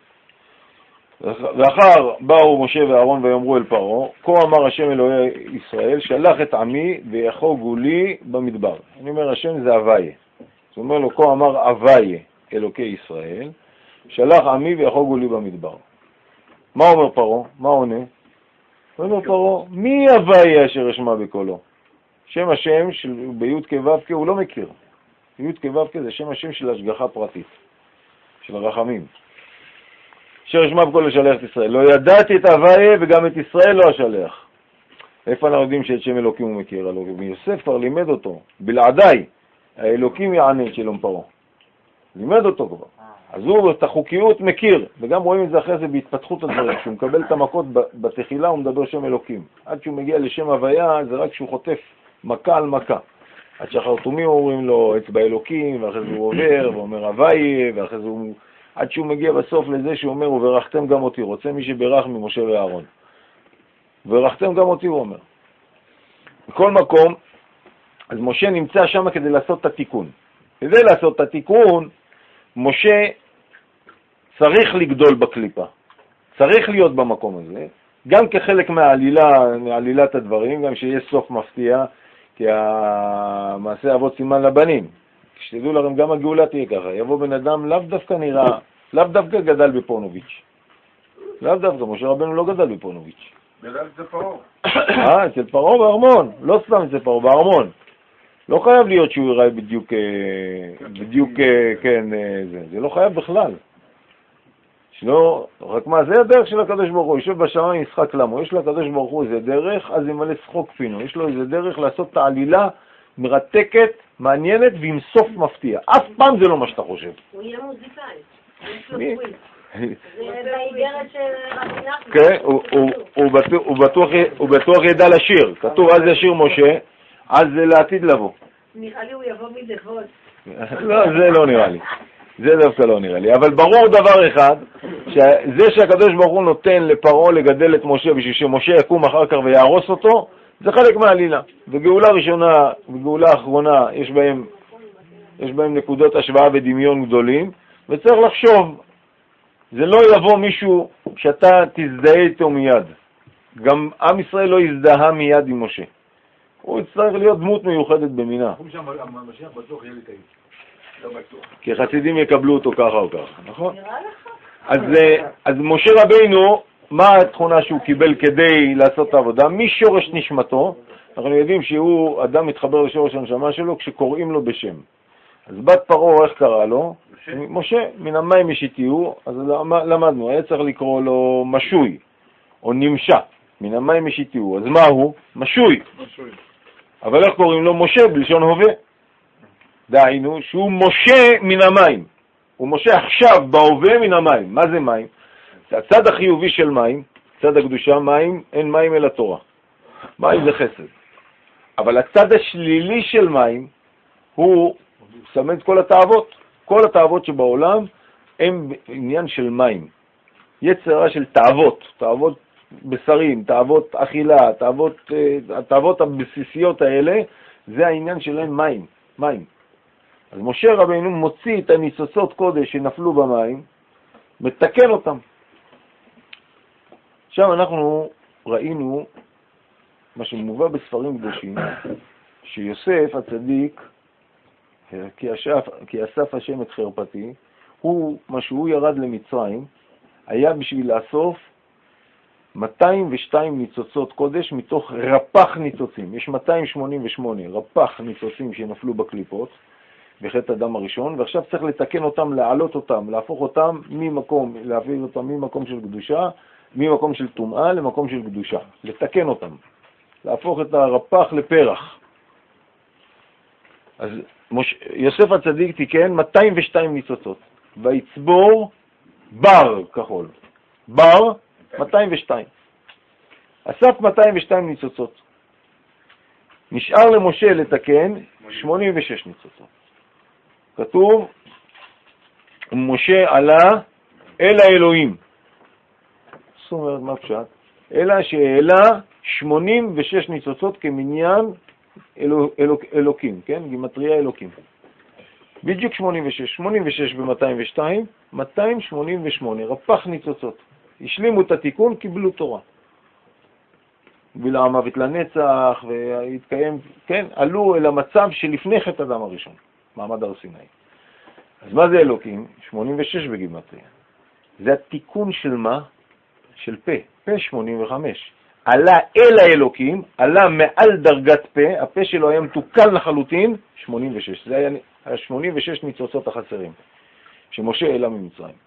ואחר באו משה ואהרון ויאמרו אל פרעה, כה אמר השם אלוהי ישראל, שלח את עמי ויחוגו לי במדבר. אני אומר, השם זה הוויה. זאת אומרת לו, כה אמר הוויה אלוקי ישראל, שלח עמי ויחוגו לי במדבר. מה אומר פרעה? מה עונה? אומר פרעה, מי הוויה אשר ישמע בקולו? שם השם ביוד כו' הוא לא מכיר. יוד כו' זה שם השם של השגחה פרטית, של הרחמים. אשר ישמע בקולו לשלח את ישראל. לא ידעתי את הוויה וגם את ישראל לא אשלח. איפה אנחנו יודעים שאת שם אלוקים הוא מכיר? יוסף כבר לימד אותו. בלעדיי, האלוקים יענה את שלום פרעה. לימד אותו כבר. אז הוא את החוקיות מכיר, וגם רואים את זה אחרי זה בהתפתחות הדברים. כשהוא מקבל את המכות בתחילה הוא מדבר שם אלוקים. עד שהוא מגיע לשם הוויה זה רק כשהוא חוטף מכה על מכה. עד שהחרטומים אומרים לו אצבע אלוקים, ואחרי זה הוא עובר ואומר הוויה, ואחרי זה הוא... עד שהוא מגיע בסוף לזה שהוא אומר, וברכתם גם אותי, רוצה מי שברך ממשה ואהרון. וברכתם גם אותי, הוא אומר. בכל מקום, אז משה נמצא שם כדי לעשות את התיקון. כדי לעשות את התיקון, משה צריך לגדול בקליפה. צריך להיות במקום הזה, גם כחלק מעלילת הדברים, גם שיש סוף מפתיע, כי המעשה אבות סימן לבנים. שתדעו לכם, גם הגאולה תהיה ככה. יבוא בן אדם לאו דווקא נראה, לאו דווקא גדל בפונוביץ'. לאו דווקא, משה רבנו לא גדל בפונוביץ'. גדל אצל פרעה. אצל פרעה בארמון. לא סתם אצל פרעה, בארמון. לא חייב להיות שהוא יראה בדיוק, כן, זה לא חייב בכלל. שלא, רק מה, זה הדרך של הקדוש ברוך הוא, יושב בשמיים משחק למה, יש לקדוש ברוך הוא איזה דרך, אז ימלא שחוק פינו, יש לו איזה דרך לעשות את העלילה מרתקת, מעניינת ועם סוף מפתיע. אף פעם זה לא מה שאתה חושב. הוא יהיה מוזיקאי, יש לו סוויץ. זה באיגרת של רבי נחמן. כן, הוא בטוח ידע לשיר, כתוב אז ישיר משה, אז זה לעתיד לבוא. נראה לי הוא יבוא מדבות. לא, זה לא נראה לי. זה דווקא לא נראה לי. אבל ברור דבר אחד, שזה שהקדוש ברוך הוא נותן לפרעה לגדל את משה בשביל שמשה יקום אחר כך ויהרוס אותו, זה חלק מהעלילה. וגאולה ראשונה וגאולה אחרונה, יש בהם נקודות השוואה ודמיון גדולים, וצריך לחשוב, זה לא יבוא מישהו שאתה תזדהה איתו מיד. גם עם ישראל לא יזדהה מיד עם משה. הוא יצטרך להיות דמות מיוחדת במינה. המשיח בטוח יהיה לי תאית. כי חסידים יקבלו אותו ככה או ככה, נכון? אז משה רבינו, מה התכונה שהוא קיבל כדי לעשות את העבודה? משורש נשמתו, אנחנו יודעים שהוא אדם מתחבר לשורש הנשמה שלו כשקוראים לו בשם. אז בת פרעה, איך קרא לו? משה, מן המים משיתיהו, אז למדנו, היה צריך לקרוא לו משוי, או נמשה, מן המים משיתיהו. אז מה הוא? משוי. אבל איך קוראים לו? משה, בלשון הווה. דהיינו, שהוא משה מן המים. ומשה עכשיו בהווה מן המים. מה זה מים? זה הצד החיובי של מים, צד הקדושה, מים, אין מים אלא תורה. מים זה חסד. אבל הצד השלילי של מים הוא מסמן את כל התאוות. כל התאוות שבעולם הם עניין של מים. יצרה של תאוות, תאוות בשרים, תאוות אכילה, התאוות הבסיסיות האלה, זה העניין שלהם מים, מים. אז משה רבינו מוציא את הניצוצות קודש שנפלו במים, מתקן אותם. עכשיו אנחנו ראינו מה שמובא בספרים קדושים, שיוסף הצדיק, כי אסף השם את חרפתי, מה שהוא ירד למצרים, היה בשביל לאסוף 202 ניצוצות קודש מתוך רפ"ח ניצוצים. יש 288 רפ"ח ניצוצים שנפלו בקליפות, בחטא אדם הראשון, ועכשיו צריך לתקן אותם, להעלות אותם, להפוך אותם להביא אותם ממקום של קדושה, ממקום של טומאה למקום של קדושה. לתקן אותם, להפוך את הרפ"ח לפרח. אז יוסף הצדיק תיקן 202 ניצוצות, ויצבור בר כחול. בר 202. אסף 202 ניצוצות. נשאר למשה לתקן 86 ניצוצות. כתוב, משה עלה אל האלוהים. זאת אומרת, מה פשט? אלא שהעלה 86 ניצוצות כמניין אלוקים, כן? גימטריה אלוקים. בדיוק 86. 86 ב-202, 288, רפ"ח ניצוצות. השלימו את התיקון, קיבלו תורה. בילה המוות לנצח, והתקיים, כן? עלו אל המצב שלפני חטא אדם הראשון, מעמד הר סיני. אז מה זה אלוקים? 86 בגימטריה. זה התיקון של מה? של פה. פה 85. עלה אל האלוקים, עלה מעל דרגת פה, הפה שלו היה מתוקן לחלוטין, 86. זה היה 86 ניצוצות החסרים, שמשה העלה ממצרים.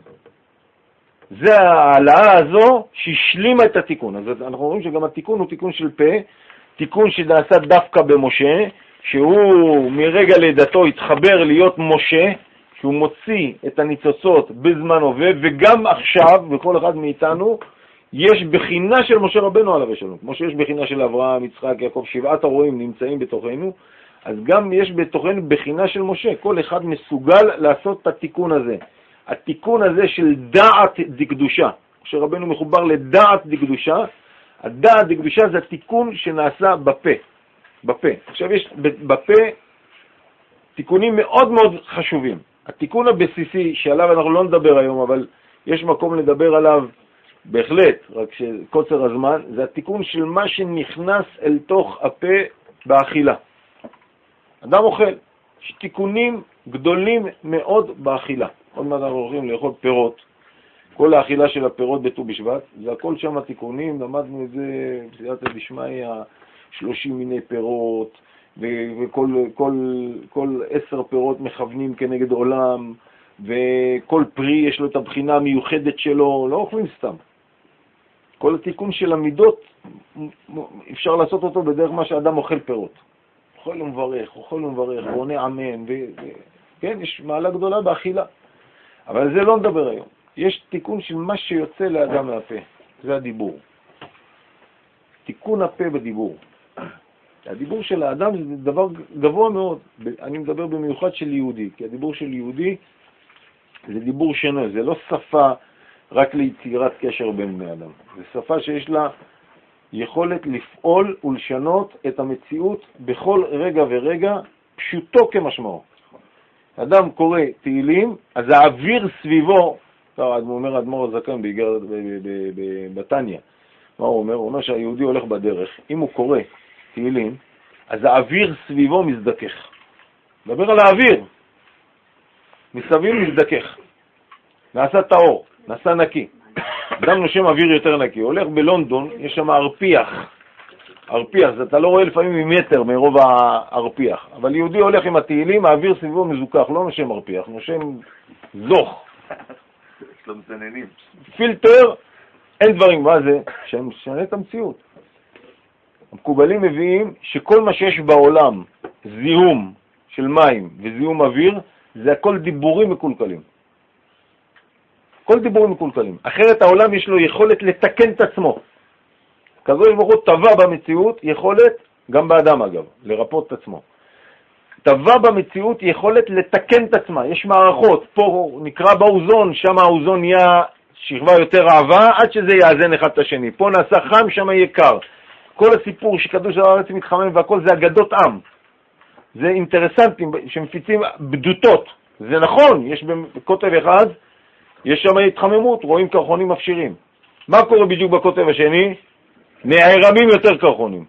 זה העלאה הזו שהשלימה את התיקון. אז אנחנו רואים שגם התיקון הוא תיקון של פה, תיקון שנעשה דווקא במשה, שהוא מרגע לידתו התחבר להיות משה, שהוא מוציא את הניצוצות בזמן הווה, וגם עכשיו, בכל אחד מאיתנו, יש בחינה של משה רבנו עליו השלום. כמו שיש בחינה של אברהם, יצחק, יעקב, 7 הרועים נמצאים בתוכנו, אז גם יש בתוכנו בחינה של משה. כל אחד מסוגל לעשות את התיקון הזה. התיקון הזה של דעת דקדושה. משה רבנו מחובר לדעת דקדושה. הדעת דקדושה זה התיקון שנעשה בפה. בפה. עכשיו יש בפה תיקונים מאוד מאוד חשובים. התיקון הבסיסי שעליו אנחנו לא נדבר היום, אבל יש מקום לדבר עליו בהחלט, רק שקוצר הזמן, זה התיקון של מה שנכנס אל תוך הפה באכילה. אדם אוכל, יש תיקונים גדולים מאוד באכילה. עוד מעט אנחנו הולכים לאכול פירות. כל האכילה של הפירות בט"ו בשבט, זה הכל שם התיקונים, למדנו את זה בסייעתא דשמיא, 30 מיני פירות, וכל 10 פירות מכוונים כנגד עולם, וכל פרי יש לו את הבחינה המיוחדת שלו, לא אוכלים סתם. כל התיקון של המידות, אפשר לעשות אותו בדרך מה שאדם אוכל פירות. אוכל ומברך, ועונה אמן, כן, יש מעלה גדולה באכילה. אבל על זה לא נדבר היום. יש תיקון של מה שיוצא לאדם מהפה, זה הדיבור. תיקון הפה בדיבור. הדיבור של האדם זה דבר גבוה מאוד. אני מדבר במיוחד של יהודי, כי הדיבור של יהודי זה דיבור שונה, זה לא שפה רק ליצירת קשר בין בני אדם. זה שפה שיש לה יכולת לפעול ולשנות את המציאות בכל רגע ורגע, פשוטו כמשמעו. אדם קורא תהילים, אז האוויר סביבו, אומר האדמו"ר הזקן בתניא, מה הוא אומר? הוא אומר שהיהודי הולך בדרך, אם הוא קורא תהילים, אז האוויר סביבו מזדכך. דבר על האוויר. מסביב מזדכך. נעשה טהור, נעשה נקי. אדם נושם אוויר יותר נקי. הולך בלונדון, יש שם ארפיח. ארפיח, זה אתה לא רואה לפעמים ממטר מרוב הארפיח. אבל יהודי הולך עם התהילים, האוויר סביבו מזוכח, לא נושם ארפיח, נושם זוך. יש לו מזננים. פילטר, אין דברים. מה זה? שמשנה את המציאות. המקובלים מביאים שכל מה שיש בעולם, זיהום של מים וזיהום אוויר, זה הכל דיבורים מקולקלים. כל דיבורים מקולקלים. אחרת העולם יש לו יכולת לתקן את עצמו. הקדוש ברוך הוא טבע במציאות יכולת, גם באדם אגב, לרפות את עצמו. טבע במציאות יכולת לתקן את עצמה. יש מערכות, פה נקרא באוזון, שם האוזון נהיה שכבה יותר אהבה, עד שזה יאזן אחד את השני. פה נעשה חם, שם יהיה קר. כל הסיפור שקדוש הארץ מתחמם והכל זה אגדות עם. זה אינטרסנטים שמפיצים בדותות. זה נכון, יש בקוטב אחד, יש שם התחממות, רואים קרחונים מפשירים. מה קורה בדיוק בקוטב השני? נערמים יותר קרחונים.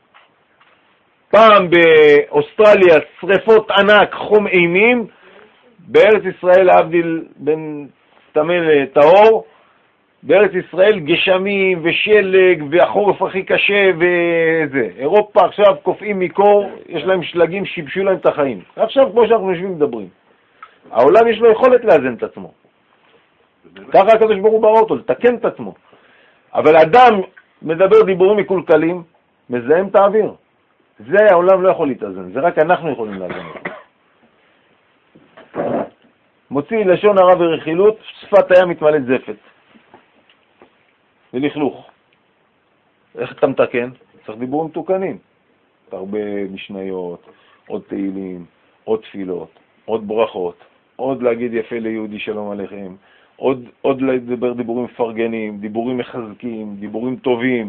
פעם באוסטרליה שריפות ענק, חום אימים, בארץ ישראל להבדיל בין תמה לטהור, בארץ ישראל גשמים ושלג והחורף הכי קשה וזה. אירופה עכשיו קופאים מקור, יש להם שלגים, שיבשו להם את החיים. עכשיו כמו שאנחנו יושבים מדברים. העולם יש לו יכולת לאזן את עצמו. ככה הקדוש ברוך הוא ברא אותו, לתקן את עצמו. אבל אדם מדבר דיבורים מקולקלים, מזהם את האוויר. זה העולם לא יכול להתאזן, זה רק אנחנו יכולים לאזן אותו. מוציא לשון הרע ורכילות, שפת הים מתמלאת זפת. ולכלוך. איך אתה מתקן? צריך דיבורים מתוקנים. הרבה משניות, עוד תהילים, עוד תפילות, עוד ברכות, עוד להגיד יפה ליהודי שלום עליכם, עוד לדבר דיבורים מפרגנים, דיבורים מחזקים, דיבורים טובים.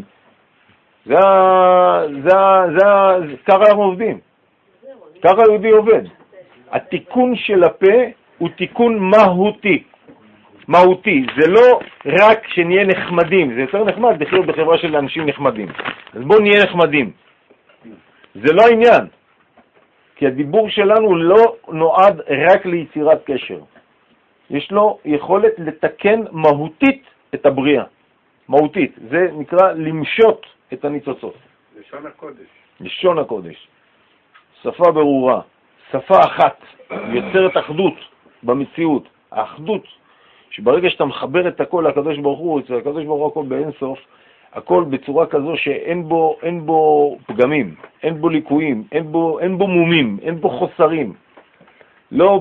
ככה אנחנו עובדים. ככה יהודי עובד. התיקון של הפה הוא תיקון מהותי. מהותי. זה לא רק שנהיה נחמדים. זה יותר נחמד לחיות בחברה של אנשים נחמדים. אז בואו נהיה נחמדים. זה לא העניין. כי הדיבור שלנו לא נועד רק ליצירת קשר. יש לו יכולת לתקן מהותית את הבריאה. מהותית. זה נקרא למשות את הניצוצות. לשון הקודש. לשון הקודש. שפה ברורה. שפה אחת. יוצרת אחדות במציאות. האחדות, שברגע שאתה מחבר את הכל לקדוש ברוך הוא, אצל הקדוש ברוך הוא הכל באינסוף, הכל בצורה כזו שאין בו פגמים, אין בו ליקויים, אין בו מומים, אין בו חוסרים. לא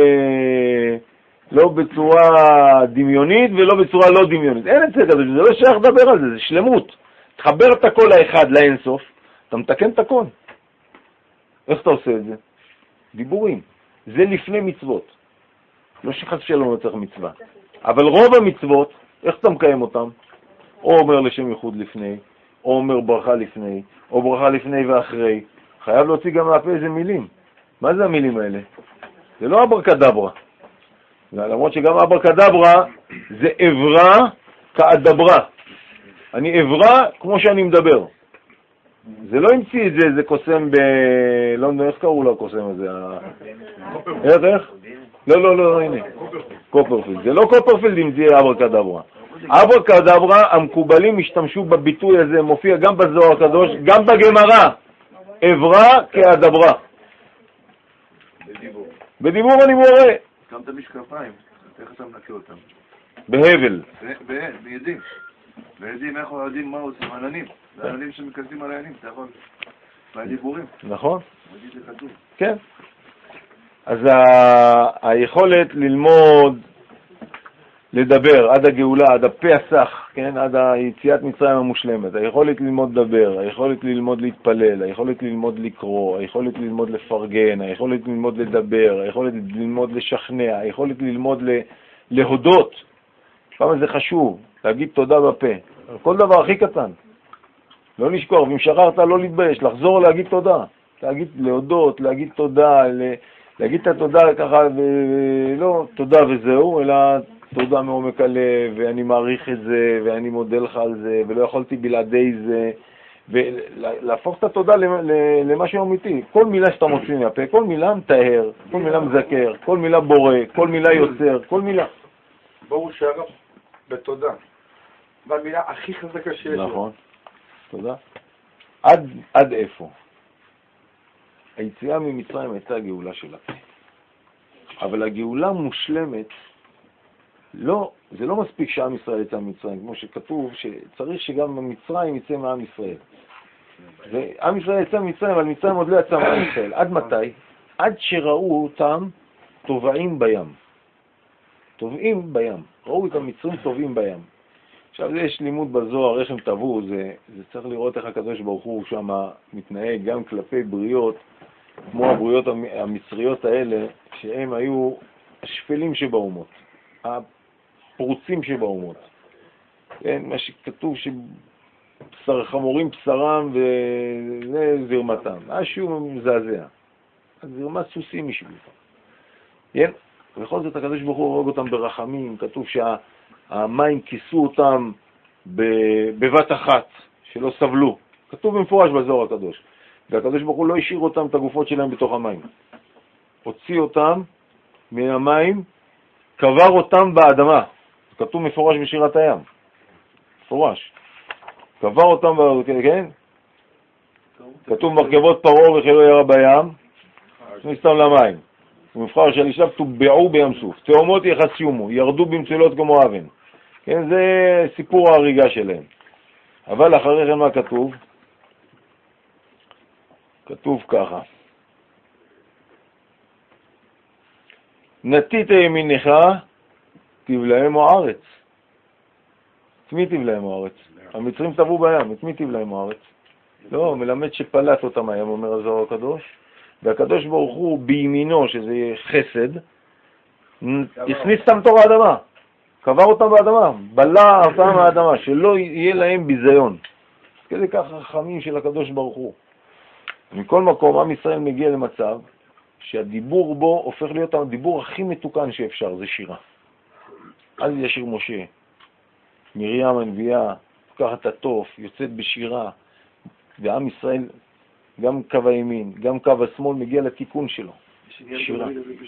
בצורה דמיונית ולא בצורה לא דמיונית. אין את זה כזה, זה לא שייך לדבר על זה, זה שלמות. תחבר את הכל לאחד, לאינסוף, אתה מתקן את הכל. איך אתה עושה את זה? דיבורים. זה לפני מצוות. לא שחס שלום צריך מצווה. אבל רוב המצוות, איך אתה מקיים אותם? או אומר לשם ייחוד לפני, או אומר ברכה לפני, או ברכה לפני ואחרי. חייב להוציא גם מהפה איזה מילים. מה זה המילים האלה? זה לא אברקדברה. למרות שגם אברקדברה זה עברה כאדברה. אני עברה כמו שאני מדבר. זה לא המציא את זה, זה קוסם לא יודע איך קראו לו הקוסם הזה. איך? לא, הנה. קופרפילד. זה לא קופרפילד המציא אברקדברה. אברקדברה, המקובלים השתמשו בביטוי הזה, מופיע גם בזוהר הקדוש, גם בגמרא. עברה כאדברה. בדיבור אני מורה. גם את המשקפיים, איך אתה מנקה אותם? בהבל. בידים. בידים, איך יודעים מהו? זה עננים. זה עננים שמכנסים על העניינים, אתה יכול... מהדיבורים. נכון. זה כתוב. כן. אז היכולת ללמוד, לדבר עד הגאולה, עד הפסח, כן? עד היציאת מצרים המושלמת, היכולת ללמוד לדבר, היכולת ללמוד להתפלל, היכולת ללמוד לקרוא, היכולת ללמוד לפרגן, היכולת ללמוד לדבר, היכולת ללמוד לשכנע, היכולת ללמוד להודות. כמה זה חשוב, להגיד תודה בפה. כל דבר הכי קטן. לא נשכוח, ואם שכחת לא להתבייש, לחזור להגיד תודה. להודות, להגיד תודה, להגיד את התודה ככה, ולא תודה וזהו, אלא תודה מעומק הלב, ואני מעריך את זה, ואני מודה לך על זה, ולא יכולתי בלעדי זה, ולהפוך את התודה למשהו אמיתי. כל מילה שאתה מוציא מהפה, כל מילה מטהר, כל מילה מזכר, כל מילה בורא, כל מילה יוצר, כל מילה. ברור שהרב בתודה. והמילה הכי חזקה שיש לו. נכון, תודה. עד איפה? היציאה ממצרים הייתה הגאולה של הפה. אבל הגאולה מושלמת, זה לא מספיק שעם ישראל יצא ממצרים, כמו שכתוב שצריך שגם מצרים יצא מעם ישראל. ועם ישראל יצא ממצרים, אבל מצרים עוד לא יצא מעם ישראל. עד מתי? עד שראו אותם טובעים בים. טובעים בים. ראו את המצרים טובעים בים. עכשיו יש לימוד בזוהר, איך הם טבעו, זה צריך לראות איך הקדוש ברוך הוא שם מתנהג גם כלפי בריאות, כמו הבריאות המצריות האלה, שהם היו השפלים שבאומות, הפרוצים שבאומות. כן, מה שכתוב חמורים בשרם וזה זרמתם. משהו מזעזע. זרמת סוסים משביל. כן? ובכל זאת הקדוש ברוך הוא הורג אותם ברחמים. כתוב שהמים כיסו אותם בבת אחת, שלא סבלו. כתוב במפורש בזוהר הקדוש. והקדוש ברוך הוא לא השאיר אותם, את הגופות שלהם בתוך המים. הוציא אותם מן המים, קבר אותם באדמה. כתוב מפורש בשירת הים. מפורש. קבר אותם, כן? כתוב מרכבות פרעה וחילו ירה בים, נסתם למים. ומבחר של אישה טובעו בים סוף. תאומות יחסיומו, ירדו במצולות כמו אבן. כן, זה סיפור ההריגה שלהם. אבל אחרי כן מה כתוב? כתוב ככה. נתית ימינך, תבלעם הארץ. את מי תבלעם הארץ? המצרים טבעו בים, את מי תבלעם הארץ? לא, מלמד שפלט אותם הים, אומר הזוהר הקדוש. והקדוש ברוך הוא בימינו, שזה חסד, הכניס אותם תוך האדמה. קבר אותם באדמה, בלע אותם מהאדמה, שלא יהיה להם ביזיון. כדי כך חכמים של הקדוש ברוך הוא. מכל מקום, עם ישראל מגיע למצב שהדיבור בו הופך להיות הדיבור הכי מתוקן שאפשר, זה שירה. אז ישיר משה, מרים הנביאה, לוקחת התוף, יוצאת בשירה, ועם ישראל, גם קו הימין, גם קו השמאל, מגיע לתיקון שלו. שירה.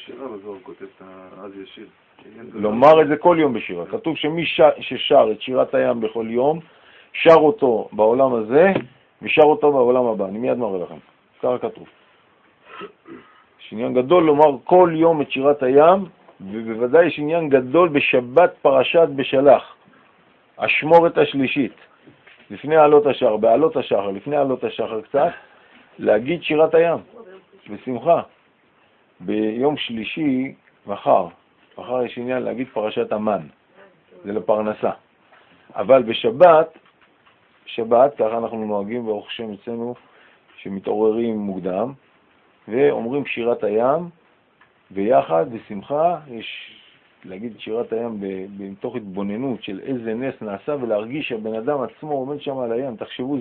לומר את זה כל יום בשירה. כתוב שמי ששר את שירת הים בכל יום, שר אותו בעולם הזה, ושר אותו בעולם הבא. אני מיד מראה לכם. ככה כתוב. יש עניין גדול לומר כל יום את שירת הים, ובוודאי יש עניין גדול בשבת פרשת בשלח. השמורת השלישית. לפני עלות השחר, בעלות השחר, לפני עלות השחר קצת, להגיד שירת הים, בשמחה. ביום שלישי, מחר יש עניין להגיד פרשת המן, זה לפרנסה. אבל בשבת, ככה אנחנו נוהגים ברוך שם אצלנו, שמתעוררים מוקדם, ואומרים שירת הים, ויחד, בשמחה, יש להגיד שירת הים בתוך התבוננות של איזה נס נעשה, ולהרגיש שהבן אדם עצמו עומד שם על הים. תחשבו,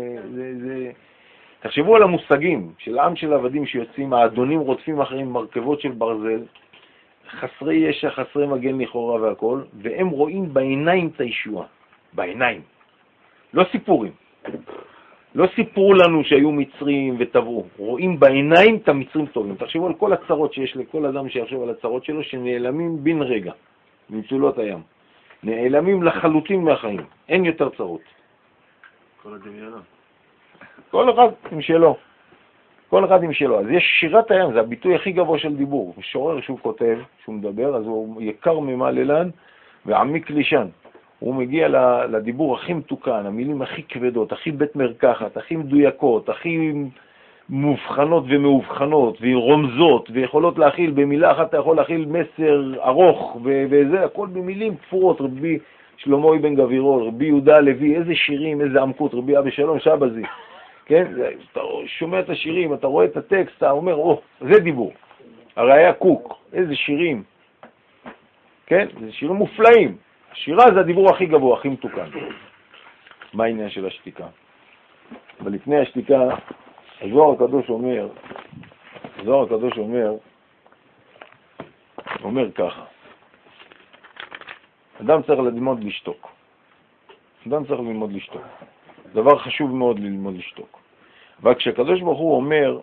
תחשבו על המושגים של עם של עבדים שיוצאים, האדונים רודפים אחרים מרכבות של ברזל, חסרי ישע, חסרי מגן לכאורה והכל, והם רואים בעיניים את הישועה. בעיניים. לא סיפורים. לא סיפרו לנו שהיו מצרים וטבעו. רואים בעיניים את המצרים טובים. תחשבו על כל הצרות שיש לכל אדם שיחשב על הצרות שלו, שנעלמים בין רגע, במצולות הים. נעלמים לחלוטין מהחיים. אין יותר צרות. כל הדמיונות. כל אחד עם שלו. כל אחד עם שלו. אז יש שירת הים, זה הביטוי הכי גבוה של דיבור. משורר שהוא כותב, שהוא מדבר, אז הוא יקר ממעללן ועמיק לישן. הוא מגיע לדיבור הכי מתוקן, המילים הכי כבדות, הכי בית מרקחת, הכי מדויקות, הכי מובחנות ומאובחנות, ורומזות, ויכולות להכיל, במילה אחת אתה יכול להכיל מסר ארוך, וזה הכל במילים כפורות. רבי שלמה אבן גבירול, רבי יהודה הלוי, איזה שירים, איזה עמקות, רבי אבא שלום שבזי. כן? אתה שומע את השירים, אתה רואה את הטקסט, אתה אומר, זה דיבור. הרי היה קוק, איזה שירים. כן? זה שירים מופלאים. השירה זה הדיבור הכי גבוה, הכי מתוקן. מה העניין של השתיקה? אבל לפני השתיקה, הזוהר הקדוש אומר ככה. אדם צריך ללמוד לשתוק. דבר חשוב מאוד ללמוד לשתוק. אבל כשהקדוש ברוך הוא אומר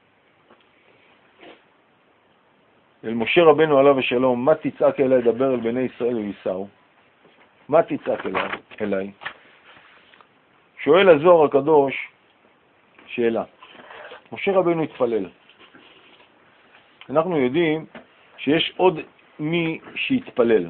אל משה רבנו עליו השלום, מה תצעק אליי דבר אל בני ישראל וייסעו? מה תצעק אליי? שואל הזוהר הקדוש שאלה. משה רבנו התפלל. אנחנו יודעים שיש עוד מי שהתפלל.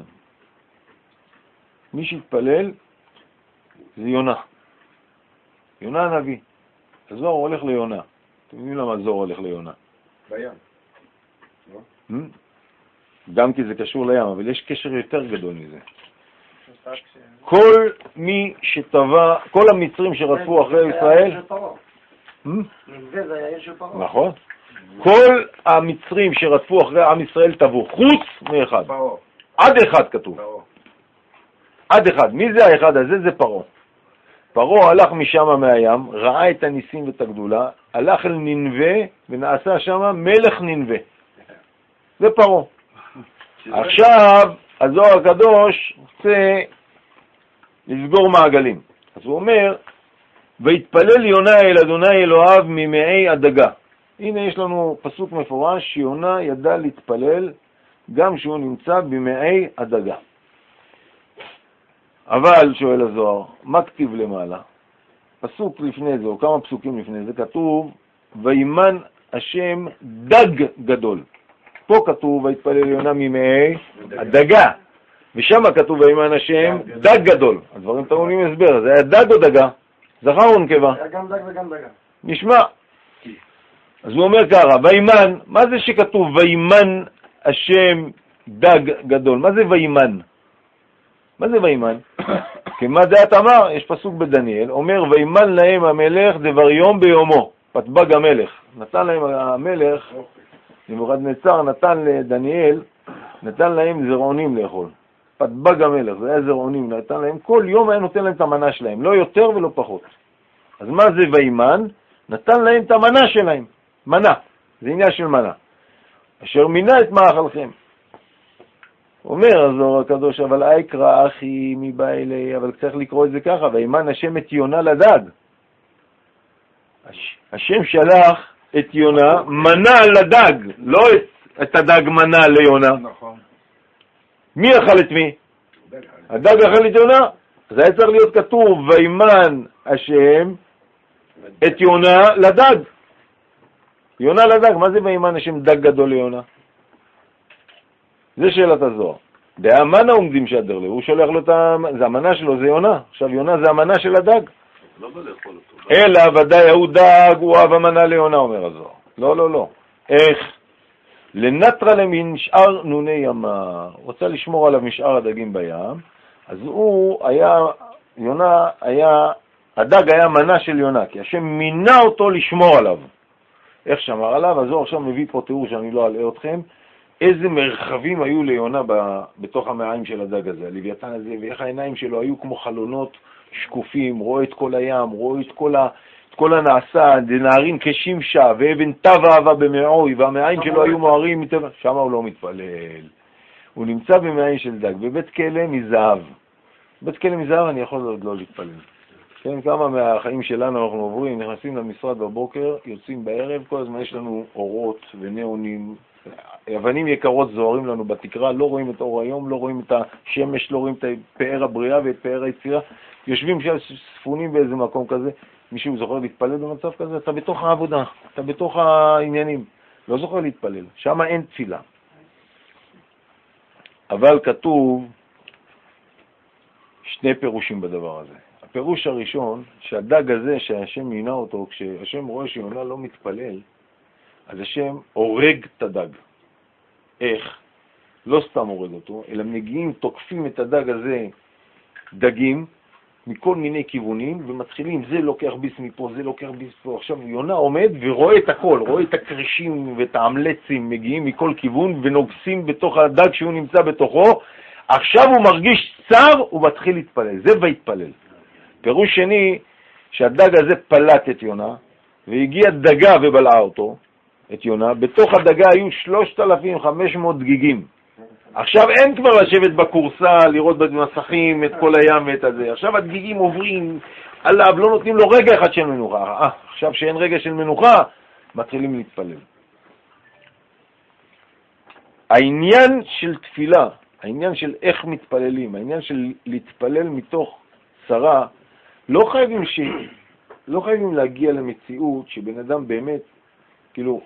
מי שהתפלל זה יונה. יונה הנביא. הזוהר הולך ליונה. אתם יודעים למה הזוהר הולך ליונה? בים. גם כי זה קשור לים, אבל יש קשר יותר גדול מזה. כל מי שטבע, כל המצרים שרדפו אחרי ישראל, נינווה זה היה עיר של פרעה. נכון, כל המצרים שרדפו אחרי עם ישראל טבעו, חוץ מאחד. עד אחד כתוב. עד אחד. מי זה האחד הזה? זה פרעה. פרעה הלך משם מהים, ראה את הניסים ואת הגדולה, הלך אל נינווה ונעשה שם מלך נינווה. זה פרעה. עכשיו הזוהר הקדוש רוצה לסגור מעגלים. אז הוא אומר, והתפלל יונה אל אדוני אלוהיו ממעי הדגה. הנה יש לנו פסוק מפורש שיונה ידע להתפלל גם שהוא נמצא במעי הדגה. אבל, שואל הזוהר, מה כתיב למעלה? פסוק לפני זה, או כמה פסוקים לפני זה, כתוב, וימן השם דג גדול. פה כתוב, והתפלל יונה ממעי הדגה. ושם כתוב, וימן השם דג גדול. הדברים טעונים הסבר, זה היה דג או דגה? זכר או נקבה? היה גם דג וגם דגה. נשמע. אז הוא אומר ככה, וימן, מה זה שכתוב וימן השם דג גדול? מה זה וימן? מה זה וימן? כי מה זה את אמר? יש פסוק בדניאל, אומר וימן להם המלך דבר יום ביומו, פתבג המלך. נתן להם המלך, נבוכדנצר נתן לדניאל, נתן להם זרעונים לאכול. פתבג המלך, זה היה זרעונים, נתן להם, כל יום היה נותן להם את המנה שלהם, לא יותר ולא פחות. אז מה זה וימן? נתן להם את המנה שלהם, מנה, זה עניין של מנה. אשר מינה את מאכלכם. אומר הזוהר הקדוש, אבל איקרא אחי מבא אלי, אבל צריך לקרוא את זה ככה, וימן השם את יונה לדג. השם שלח את יונה מנה לדג, לא את הדג מנה ליונה. נכון. מי אכל את מי? הדג אכל את יונה. אז היה צריך להיות כתוב, וימן השם את יונה לדג. יונה לדג, מה זה וימן השם דג גדול ליונה? זה שאלת הזוהר. בהמנה עומדים שדר לו, הוא שולח לו את זה המנה שלו, זה יונה. עכשיו יונה זה המנה של הדג. לא בא לאכול אותו. אלא ודאי הוא דג, הוא אוהב המנה ליונה, אומר הזוהר. לא, לא, לא. איך? לנטרה למשאר נוני ימה. רוצה לשמור עליו משאר הדגים בים, אז הוא היה, יונה היה, הדג היה מנה של יונה, כי השם מינה אותו לשמור עליו. איך שמר עליו? הזוהר עכשיו מביא פה תיאור שאני לא אלאה אתכם, איזה מרחבים היו ליונה בתוך המעיים של הדג הזה, הלוויתן הזה, ואיך העיניים שלו היו כמו חלונות שקופים, רואה את כל הים, רואה את כל הנעשה, דנערים כשמשה, ואבן תו אהבה במעוי, והמעיים שלו היו מוארים מטבע, שם הוא לא מתפלל. הוא נמצא במעיים של דג, בבית כלא מזהב. בית כלא מזהב אני יכול עוד לא להתפלל. כן, כמה מהחיים שלנו אנחנו עוברים, נכנסים למשרד בבוקר, יוצאים בערב, כל הזמן יש לנו אורות ונאונים, אבנים יקרות זוהרים לנו בתקרה, לא רואים את אור היום, לא רואים את השמש, לא רואים את פאר הבריאה ואת פאר היצירה, יושבים שם ספונים באיזה מקום כזה, מישהו זוכר להתפלל במצב כזה? אתה בתוך העבודה, אתה בתוך העניינים, לא זוכר להתפלל, שם אין תפילה. אבל כתוב שני פירושים בדבר הזה. הפירוש הראשון, שהדג הזה שהשם מינה אותו, כשהשם רואה שיונה לא מתפלל, אז השם הורג את הדג. איך? לא סתם הורג אותו, אלא מגיעים, תוקפים את הדג הזה דגים מכל מיני כיוונים, ומתחילים, זה לוקח ביס מפה, זה לוקח ביס פה. עכשיו יונה עומד ורואה את הכל, רואה את הקרישים ואת העמלצים מגיעים מכל כיוון ונוגסים בתוך הדג שהוא נמצא בתוכו. עכשיו הוא מרגיש צר, הוא מתחיל להתפלל. זה ויתפלל. פירוש שני, שהדג הזה פלט את יונה, והגיע דגה ובלעה אותו, את יונה. בתוך הדגה היו 3,500 דגיגים. עכשיו אין כבר לשבת בקורסה, לראות במסכים את כל הים ואת הזה. עכשיו הדגיגים עוברים עליו, לא נותנים לו רגע אחד של מנוחה. עכשיו שאין רגע של מנוחה, מתחילים להתפלל. העניין של תפילה, העניין של איך מתפללים, העניין של להתפלל מתוך צרה, לא חייבים להגיע למציאות שבן אדם באמת, כאילו,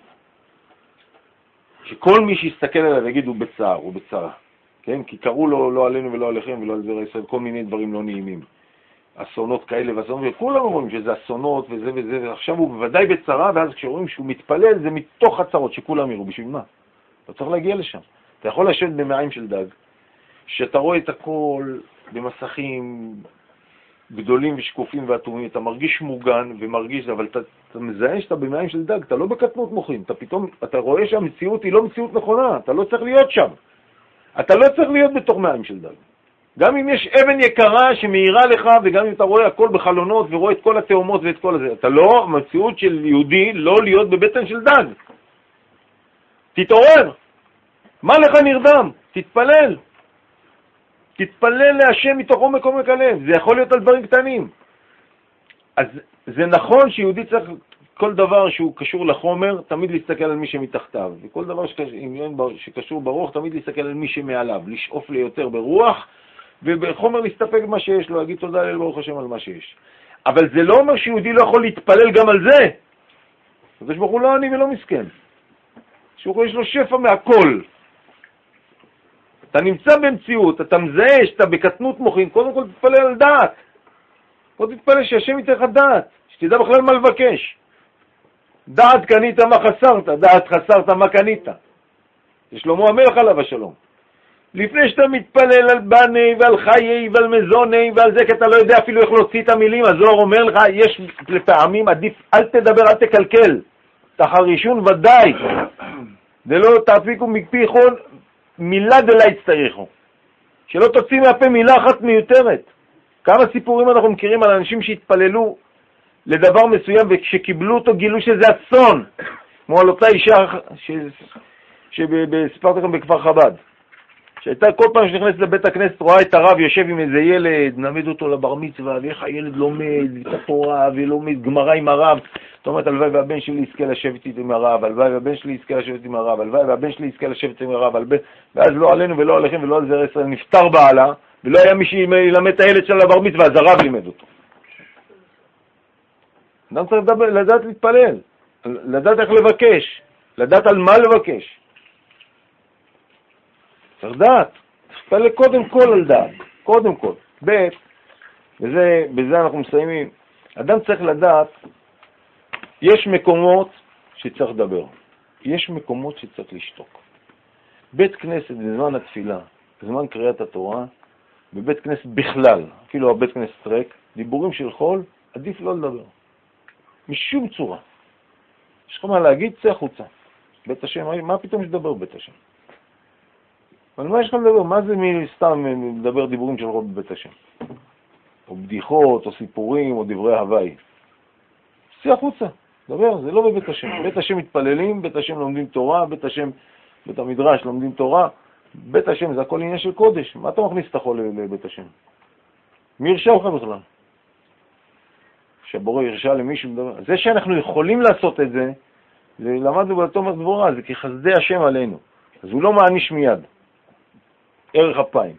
שכל מי שיסתכל עליו יגיד הוא בצער, הוא בצרה. כן? כי קראו לו לא עלינו ולא עליכם ולא על זרע ישראל, כל מיני דברים לא נעימים. אסונות כאלה ואסונות, וכולם אומרים שזה אסונות וזה וזה, ועכשיו הוא בוודאי בצרה, ואז כשרואים שהוא מתפלל זה מתוך הצרות שכולם יראו. בשביל מה? לא צריך להגיע לשם. אתה יכול לשבת במעיים של דג, שאתה רואה את הכל במסכים גדולים ושקופים ואטומים, אתה מרגיש מוגן ומרגיש, אבל אתה מזהה שאתה במעיים של דג, אתה לא בקטנות מוחין, אתה רואה שהמציאות היא לא מציאות נכונה, אתה לא צריך להיות שם. אתה לא צריך להיות בתוך מעיים של דג. גם אם יש אבן יקרה שמאירה לך, וגם אם אתה רואה הכל בחלונות ורואה את כל התאומות ואת כל הזה, אתה לא, המציאות של יהודי לא להיות בבטן של דג. תתעורר. מה לך נרדם? תתפלל. תתפלל להשם מתוך עומק הלב. זה יכול להיות על דברים קטנים. אז זה נכון שיהודי צריך כל דבר שהוא קשור לחומר, תמיד להסתכל על מי שמתחתיו. וכל דבר שקשור ברוח, תמיד להסתכל על מי שמעליו. לשאוף ליותר ברוח, ובחומר להסתפק במה שיש לו, להגיד תודה לאל ברוך השם על מה שיש. אבל זה לא אומר שיהודי לא יכול להתפלל גם על זה. הקדוש ברוך הוא לא עני ולא מסכן. שהוא יש לו שפע מהכל. אתה נמצא במציאות, אתה מזהה שאתה בקטנות מוחין, קודם כל תתפלל על דעת. קודם תתפלל שהשם ייתן לך דעת, שתדע בכלל מה לבקש. דעת קנית מה חסרת, דעת חסרת מה קנית. זה שלמה המלך עליו השלום. לפני שאתה מתפלל על בני ועל חיי ועל מזוני ועל זה, כי אתה לא יודע אפילו איך להוציא את המילים, הזוהר אומר לך, יש לפעמים עדיף, אל תדבר, אל תקלקל. תחרישון ודאי. דלא תעפיקו מפיכון מילה דלה יצטריכו. שלא תוציא מהפה מילה אחת מיותרת. כמה סיפורים אנחנו מכירים על אנשים שהתפללו לדבר מסוים וכשקיבלו אותו גילו שזה אסון. כמו על אותה אישה שסיפרתי לכם בכפר חב"ד. שהייתה כל פעם שנכנסת לבית הכנסת, רואה את הרב יושב עם איזה ילד, נעמד אותו לבר מצווה, ואיך הילד לומד את התורה ולומד גמרא עם הרב. זאת אומרת, הלוואי והבן שלי יזכה לשבת עם הרב, הלוואי והבן שלי יזכה לשבת עם הרב, הלוואי והבן שלי יזכה לשבת עם הרב, ואז לא עלינו ולא עליכם ולא על זרע ישראל, נפטר בעלה, ולא היה מי שילמד את הילד של הבר מצווה, אז הרב לימד אותו. אדם צריך לדעת להתפלל, לדעת איך לבקש, לדעת על מה לבקש. צריך דעת, תתפלל קודם כל על דעת, קודם כל. בזה אנחנו מסיימים. אדם צריך לדעת, יש מקומות שצריך לדבר, יש מקומות שצריך לשתוק. בית כנסת בזמן התפילה, בזמן קריאת התורה, בבית כנסת בכלל, אפילו הבית כנסת ריק, דיבורים של חול, עדיף לא לדבר. משום צורה. יש לך מה להגיד, צא החוצה. בית השם, מה פתאום שדבר בית השם? אבל מה יש לך לדבר? מה זה סתם לדבר דיבורים של רוב בבית השם? או בדיחות, או סיפורים, או דברי הוואי. צא החוצה, דבר, זה לא בבית השם. בית השם מתפללים, בית השם לומדים תורה, בית המדרש לומדים תורה. בית השם זה הכל עניין של קודש. מה אתה מכניס את החול לבית השם? מי הרשע לך בכלל? שהבורא הרשע למישהו מדבר. זה שאנחנו יכולים לעשות את זה, זה למדנו בתומר דבורה, זה כי חסדי השם עלינו. אז הוא לא מעניש מיד. ערך אפיים.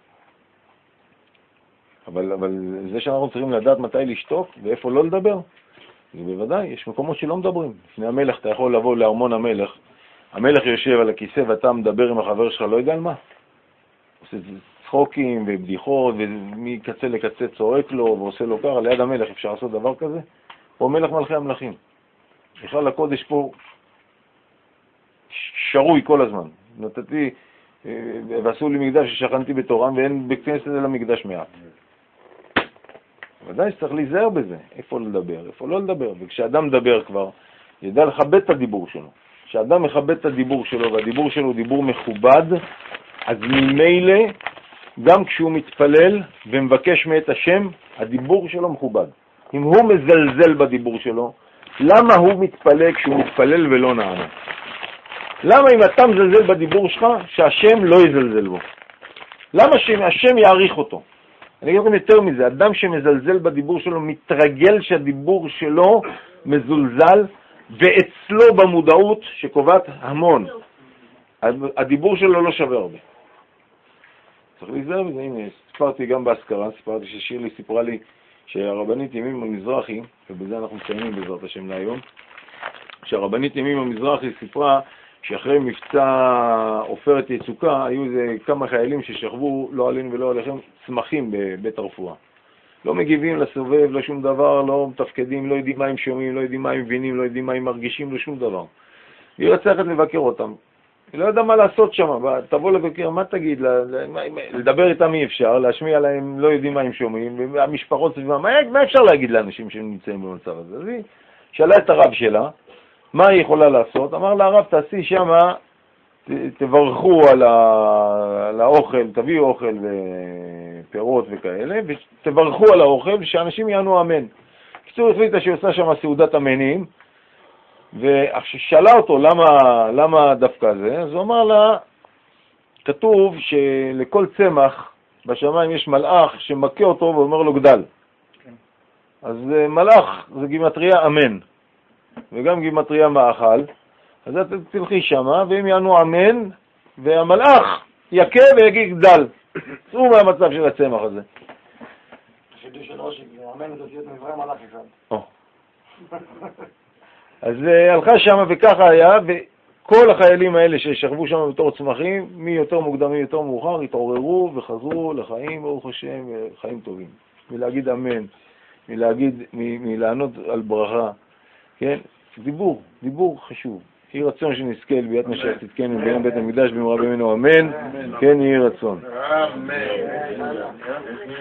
אבל זה שאנחנו צריכים לדעת מתי לשתוק ואיפה לא לדבר, זה בוודאי, יש מקומות שלא מדברים. לפני המלך אתה יכול לבוא לארמון המלך, המלך יושב על הכיסא ואתה מדבר עם החבר שלך, לא יודע על מה. עושה צחוקים ובדיחות ומקצה לקצה צועק לו ועושה לו ככה, ליד המלך אפשר לעשות דבר כזה? פה מלך מלכי המלכים. בכלל הקודש פה שרוי כל הזמן. נתתי ועשו לי מקדש ששכנתי בתורם ואין בכנסת אלא מקדש מעט. ודאי שצריך להיזהר בזה, איפה לדבר, איפה לא לדבר. וכשאדם מדבר כבר, ידע לכבד את הדיבור שלו. כשאדם מכבד את הדיבור שלו והדיבור שלו הוא דיבור מכובד, אז ממילא גם כשהוא מתפלל ומבקש מאת השם, הדיבור שלו מכובד. אם הוא מזלזל בדיבור שלו, למה הוא מתפלל כשהוא מתפלל ולא נענה? למה אם אתה מזלזל בדיבור שלך, שהשם לא יזלזל בו? למה שהשם יעריך אותו? אני אגיד לכם יותר מזה, אדם שמזלזל בדיבור שלו, מתרגל שהדיבור שלו מזולזל, ואצלו במודעות שקובעת המון. הדיבור שלו לא שווה הרבה. צריך להיזהר בזה, הנה, סיפרתי גם בהזכרה, סיפרתי ששירלי סיפרה לי שהרבנית ימים המזרחי, ובזה אנחנו מציינים בעזרת השם להיום, שהרבנית ימים המזרחי סיפרה שאחרי מבצע עופרת יצוקה, היו איזה כמה חיילים ששכבו, לא עלינו ולא עליכם, צמחים בבית הרפואה. לא מגיבים לסובב, לא שום דבר, לא מתפקדים, לא יודעים מה הם שומעים, לא יודעים מה הם מבינים, לא יודעים מה הם מרגישים, לא שום דבר. היא רצה ללכת לבקר אותם. היא לא יודעה מה לעשות שם, תבוא לבקר, מה תגיד? לדבר איתם אי אפשר, להשמיע להם, לא יודעים מה הם שומעים, והמשפחות סביבם, מה אפשר להגיד לאנשים שנמצאים במצב הזה? אז היא שאלה את הרב שלה, מה היא יכולה לעשות? אמר לה, הרב, תעשי שם, תברכו על האוכל, תביאו אוכל ופירות וכאלה, ותברכו על האוכל, שאנשים יענו אמן. קיצור החליטה שהיא עושה שם סעודת אמנים, ושאלה אותו למה דווקא זה, אז הוא אמר לה, כתוב שלכל צמח בשמיים יש מלאך שמכה אותו ואומר לו גדל. אז מלאך זה גימטריה אמן, וגם גימטריה מאכל, אז את תלכי שמה והם יענו אמן, והמלאך יקה ויגיד גדל. צאו מהמצב של הצמח הזה. חידוש של ראשי, אמן זה להיות מברא מלאך אחד. אז הלכה שם וככה היה, וכל החיילים האלה ששכבו שם בתור צמחים, מי יותר מוקדם מי יותר מאוחר, התעוררו וחזרו לחיים, ברוך השם, חיים טובים. מלהגיד אמן, מלענות על ברכה, כן? דיבור חשוב. יהי רצון שנזכה לביאת משיח צדקנו ביום בית המקדש במהרה בימינו אמן. כן, יהי רצון. אמן.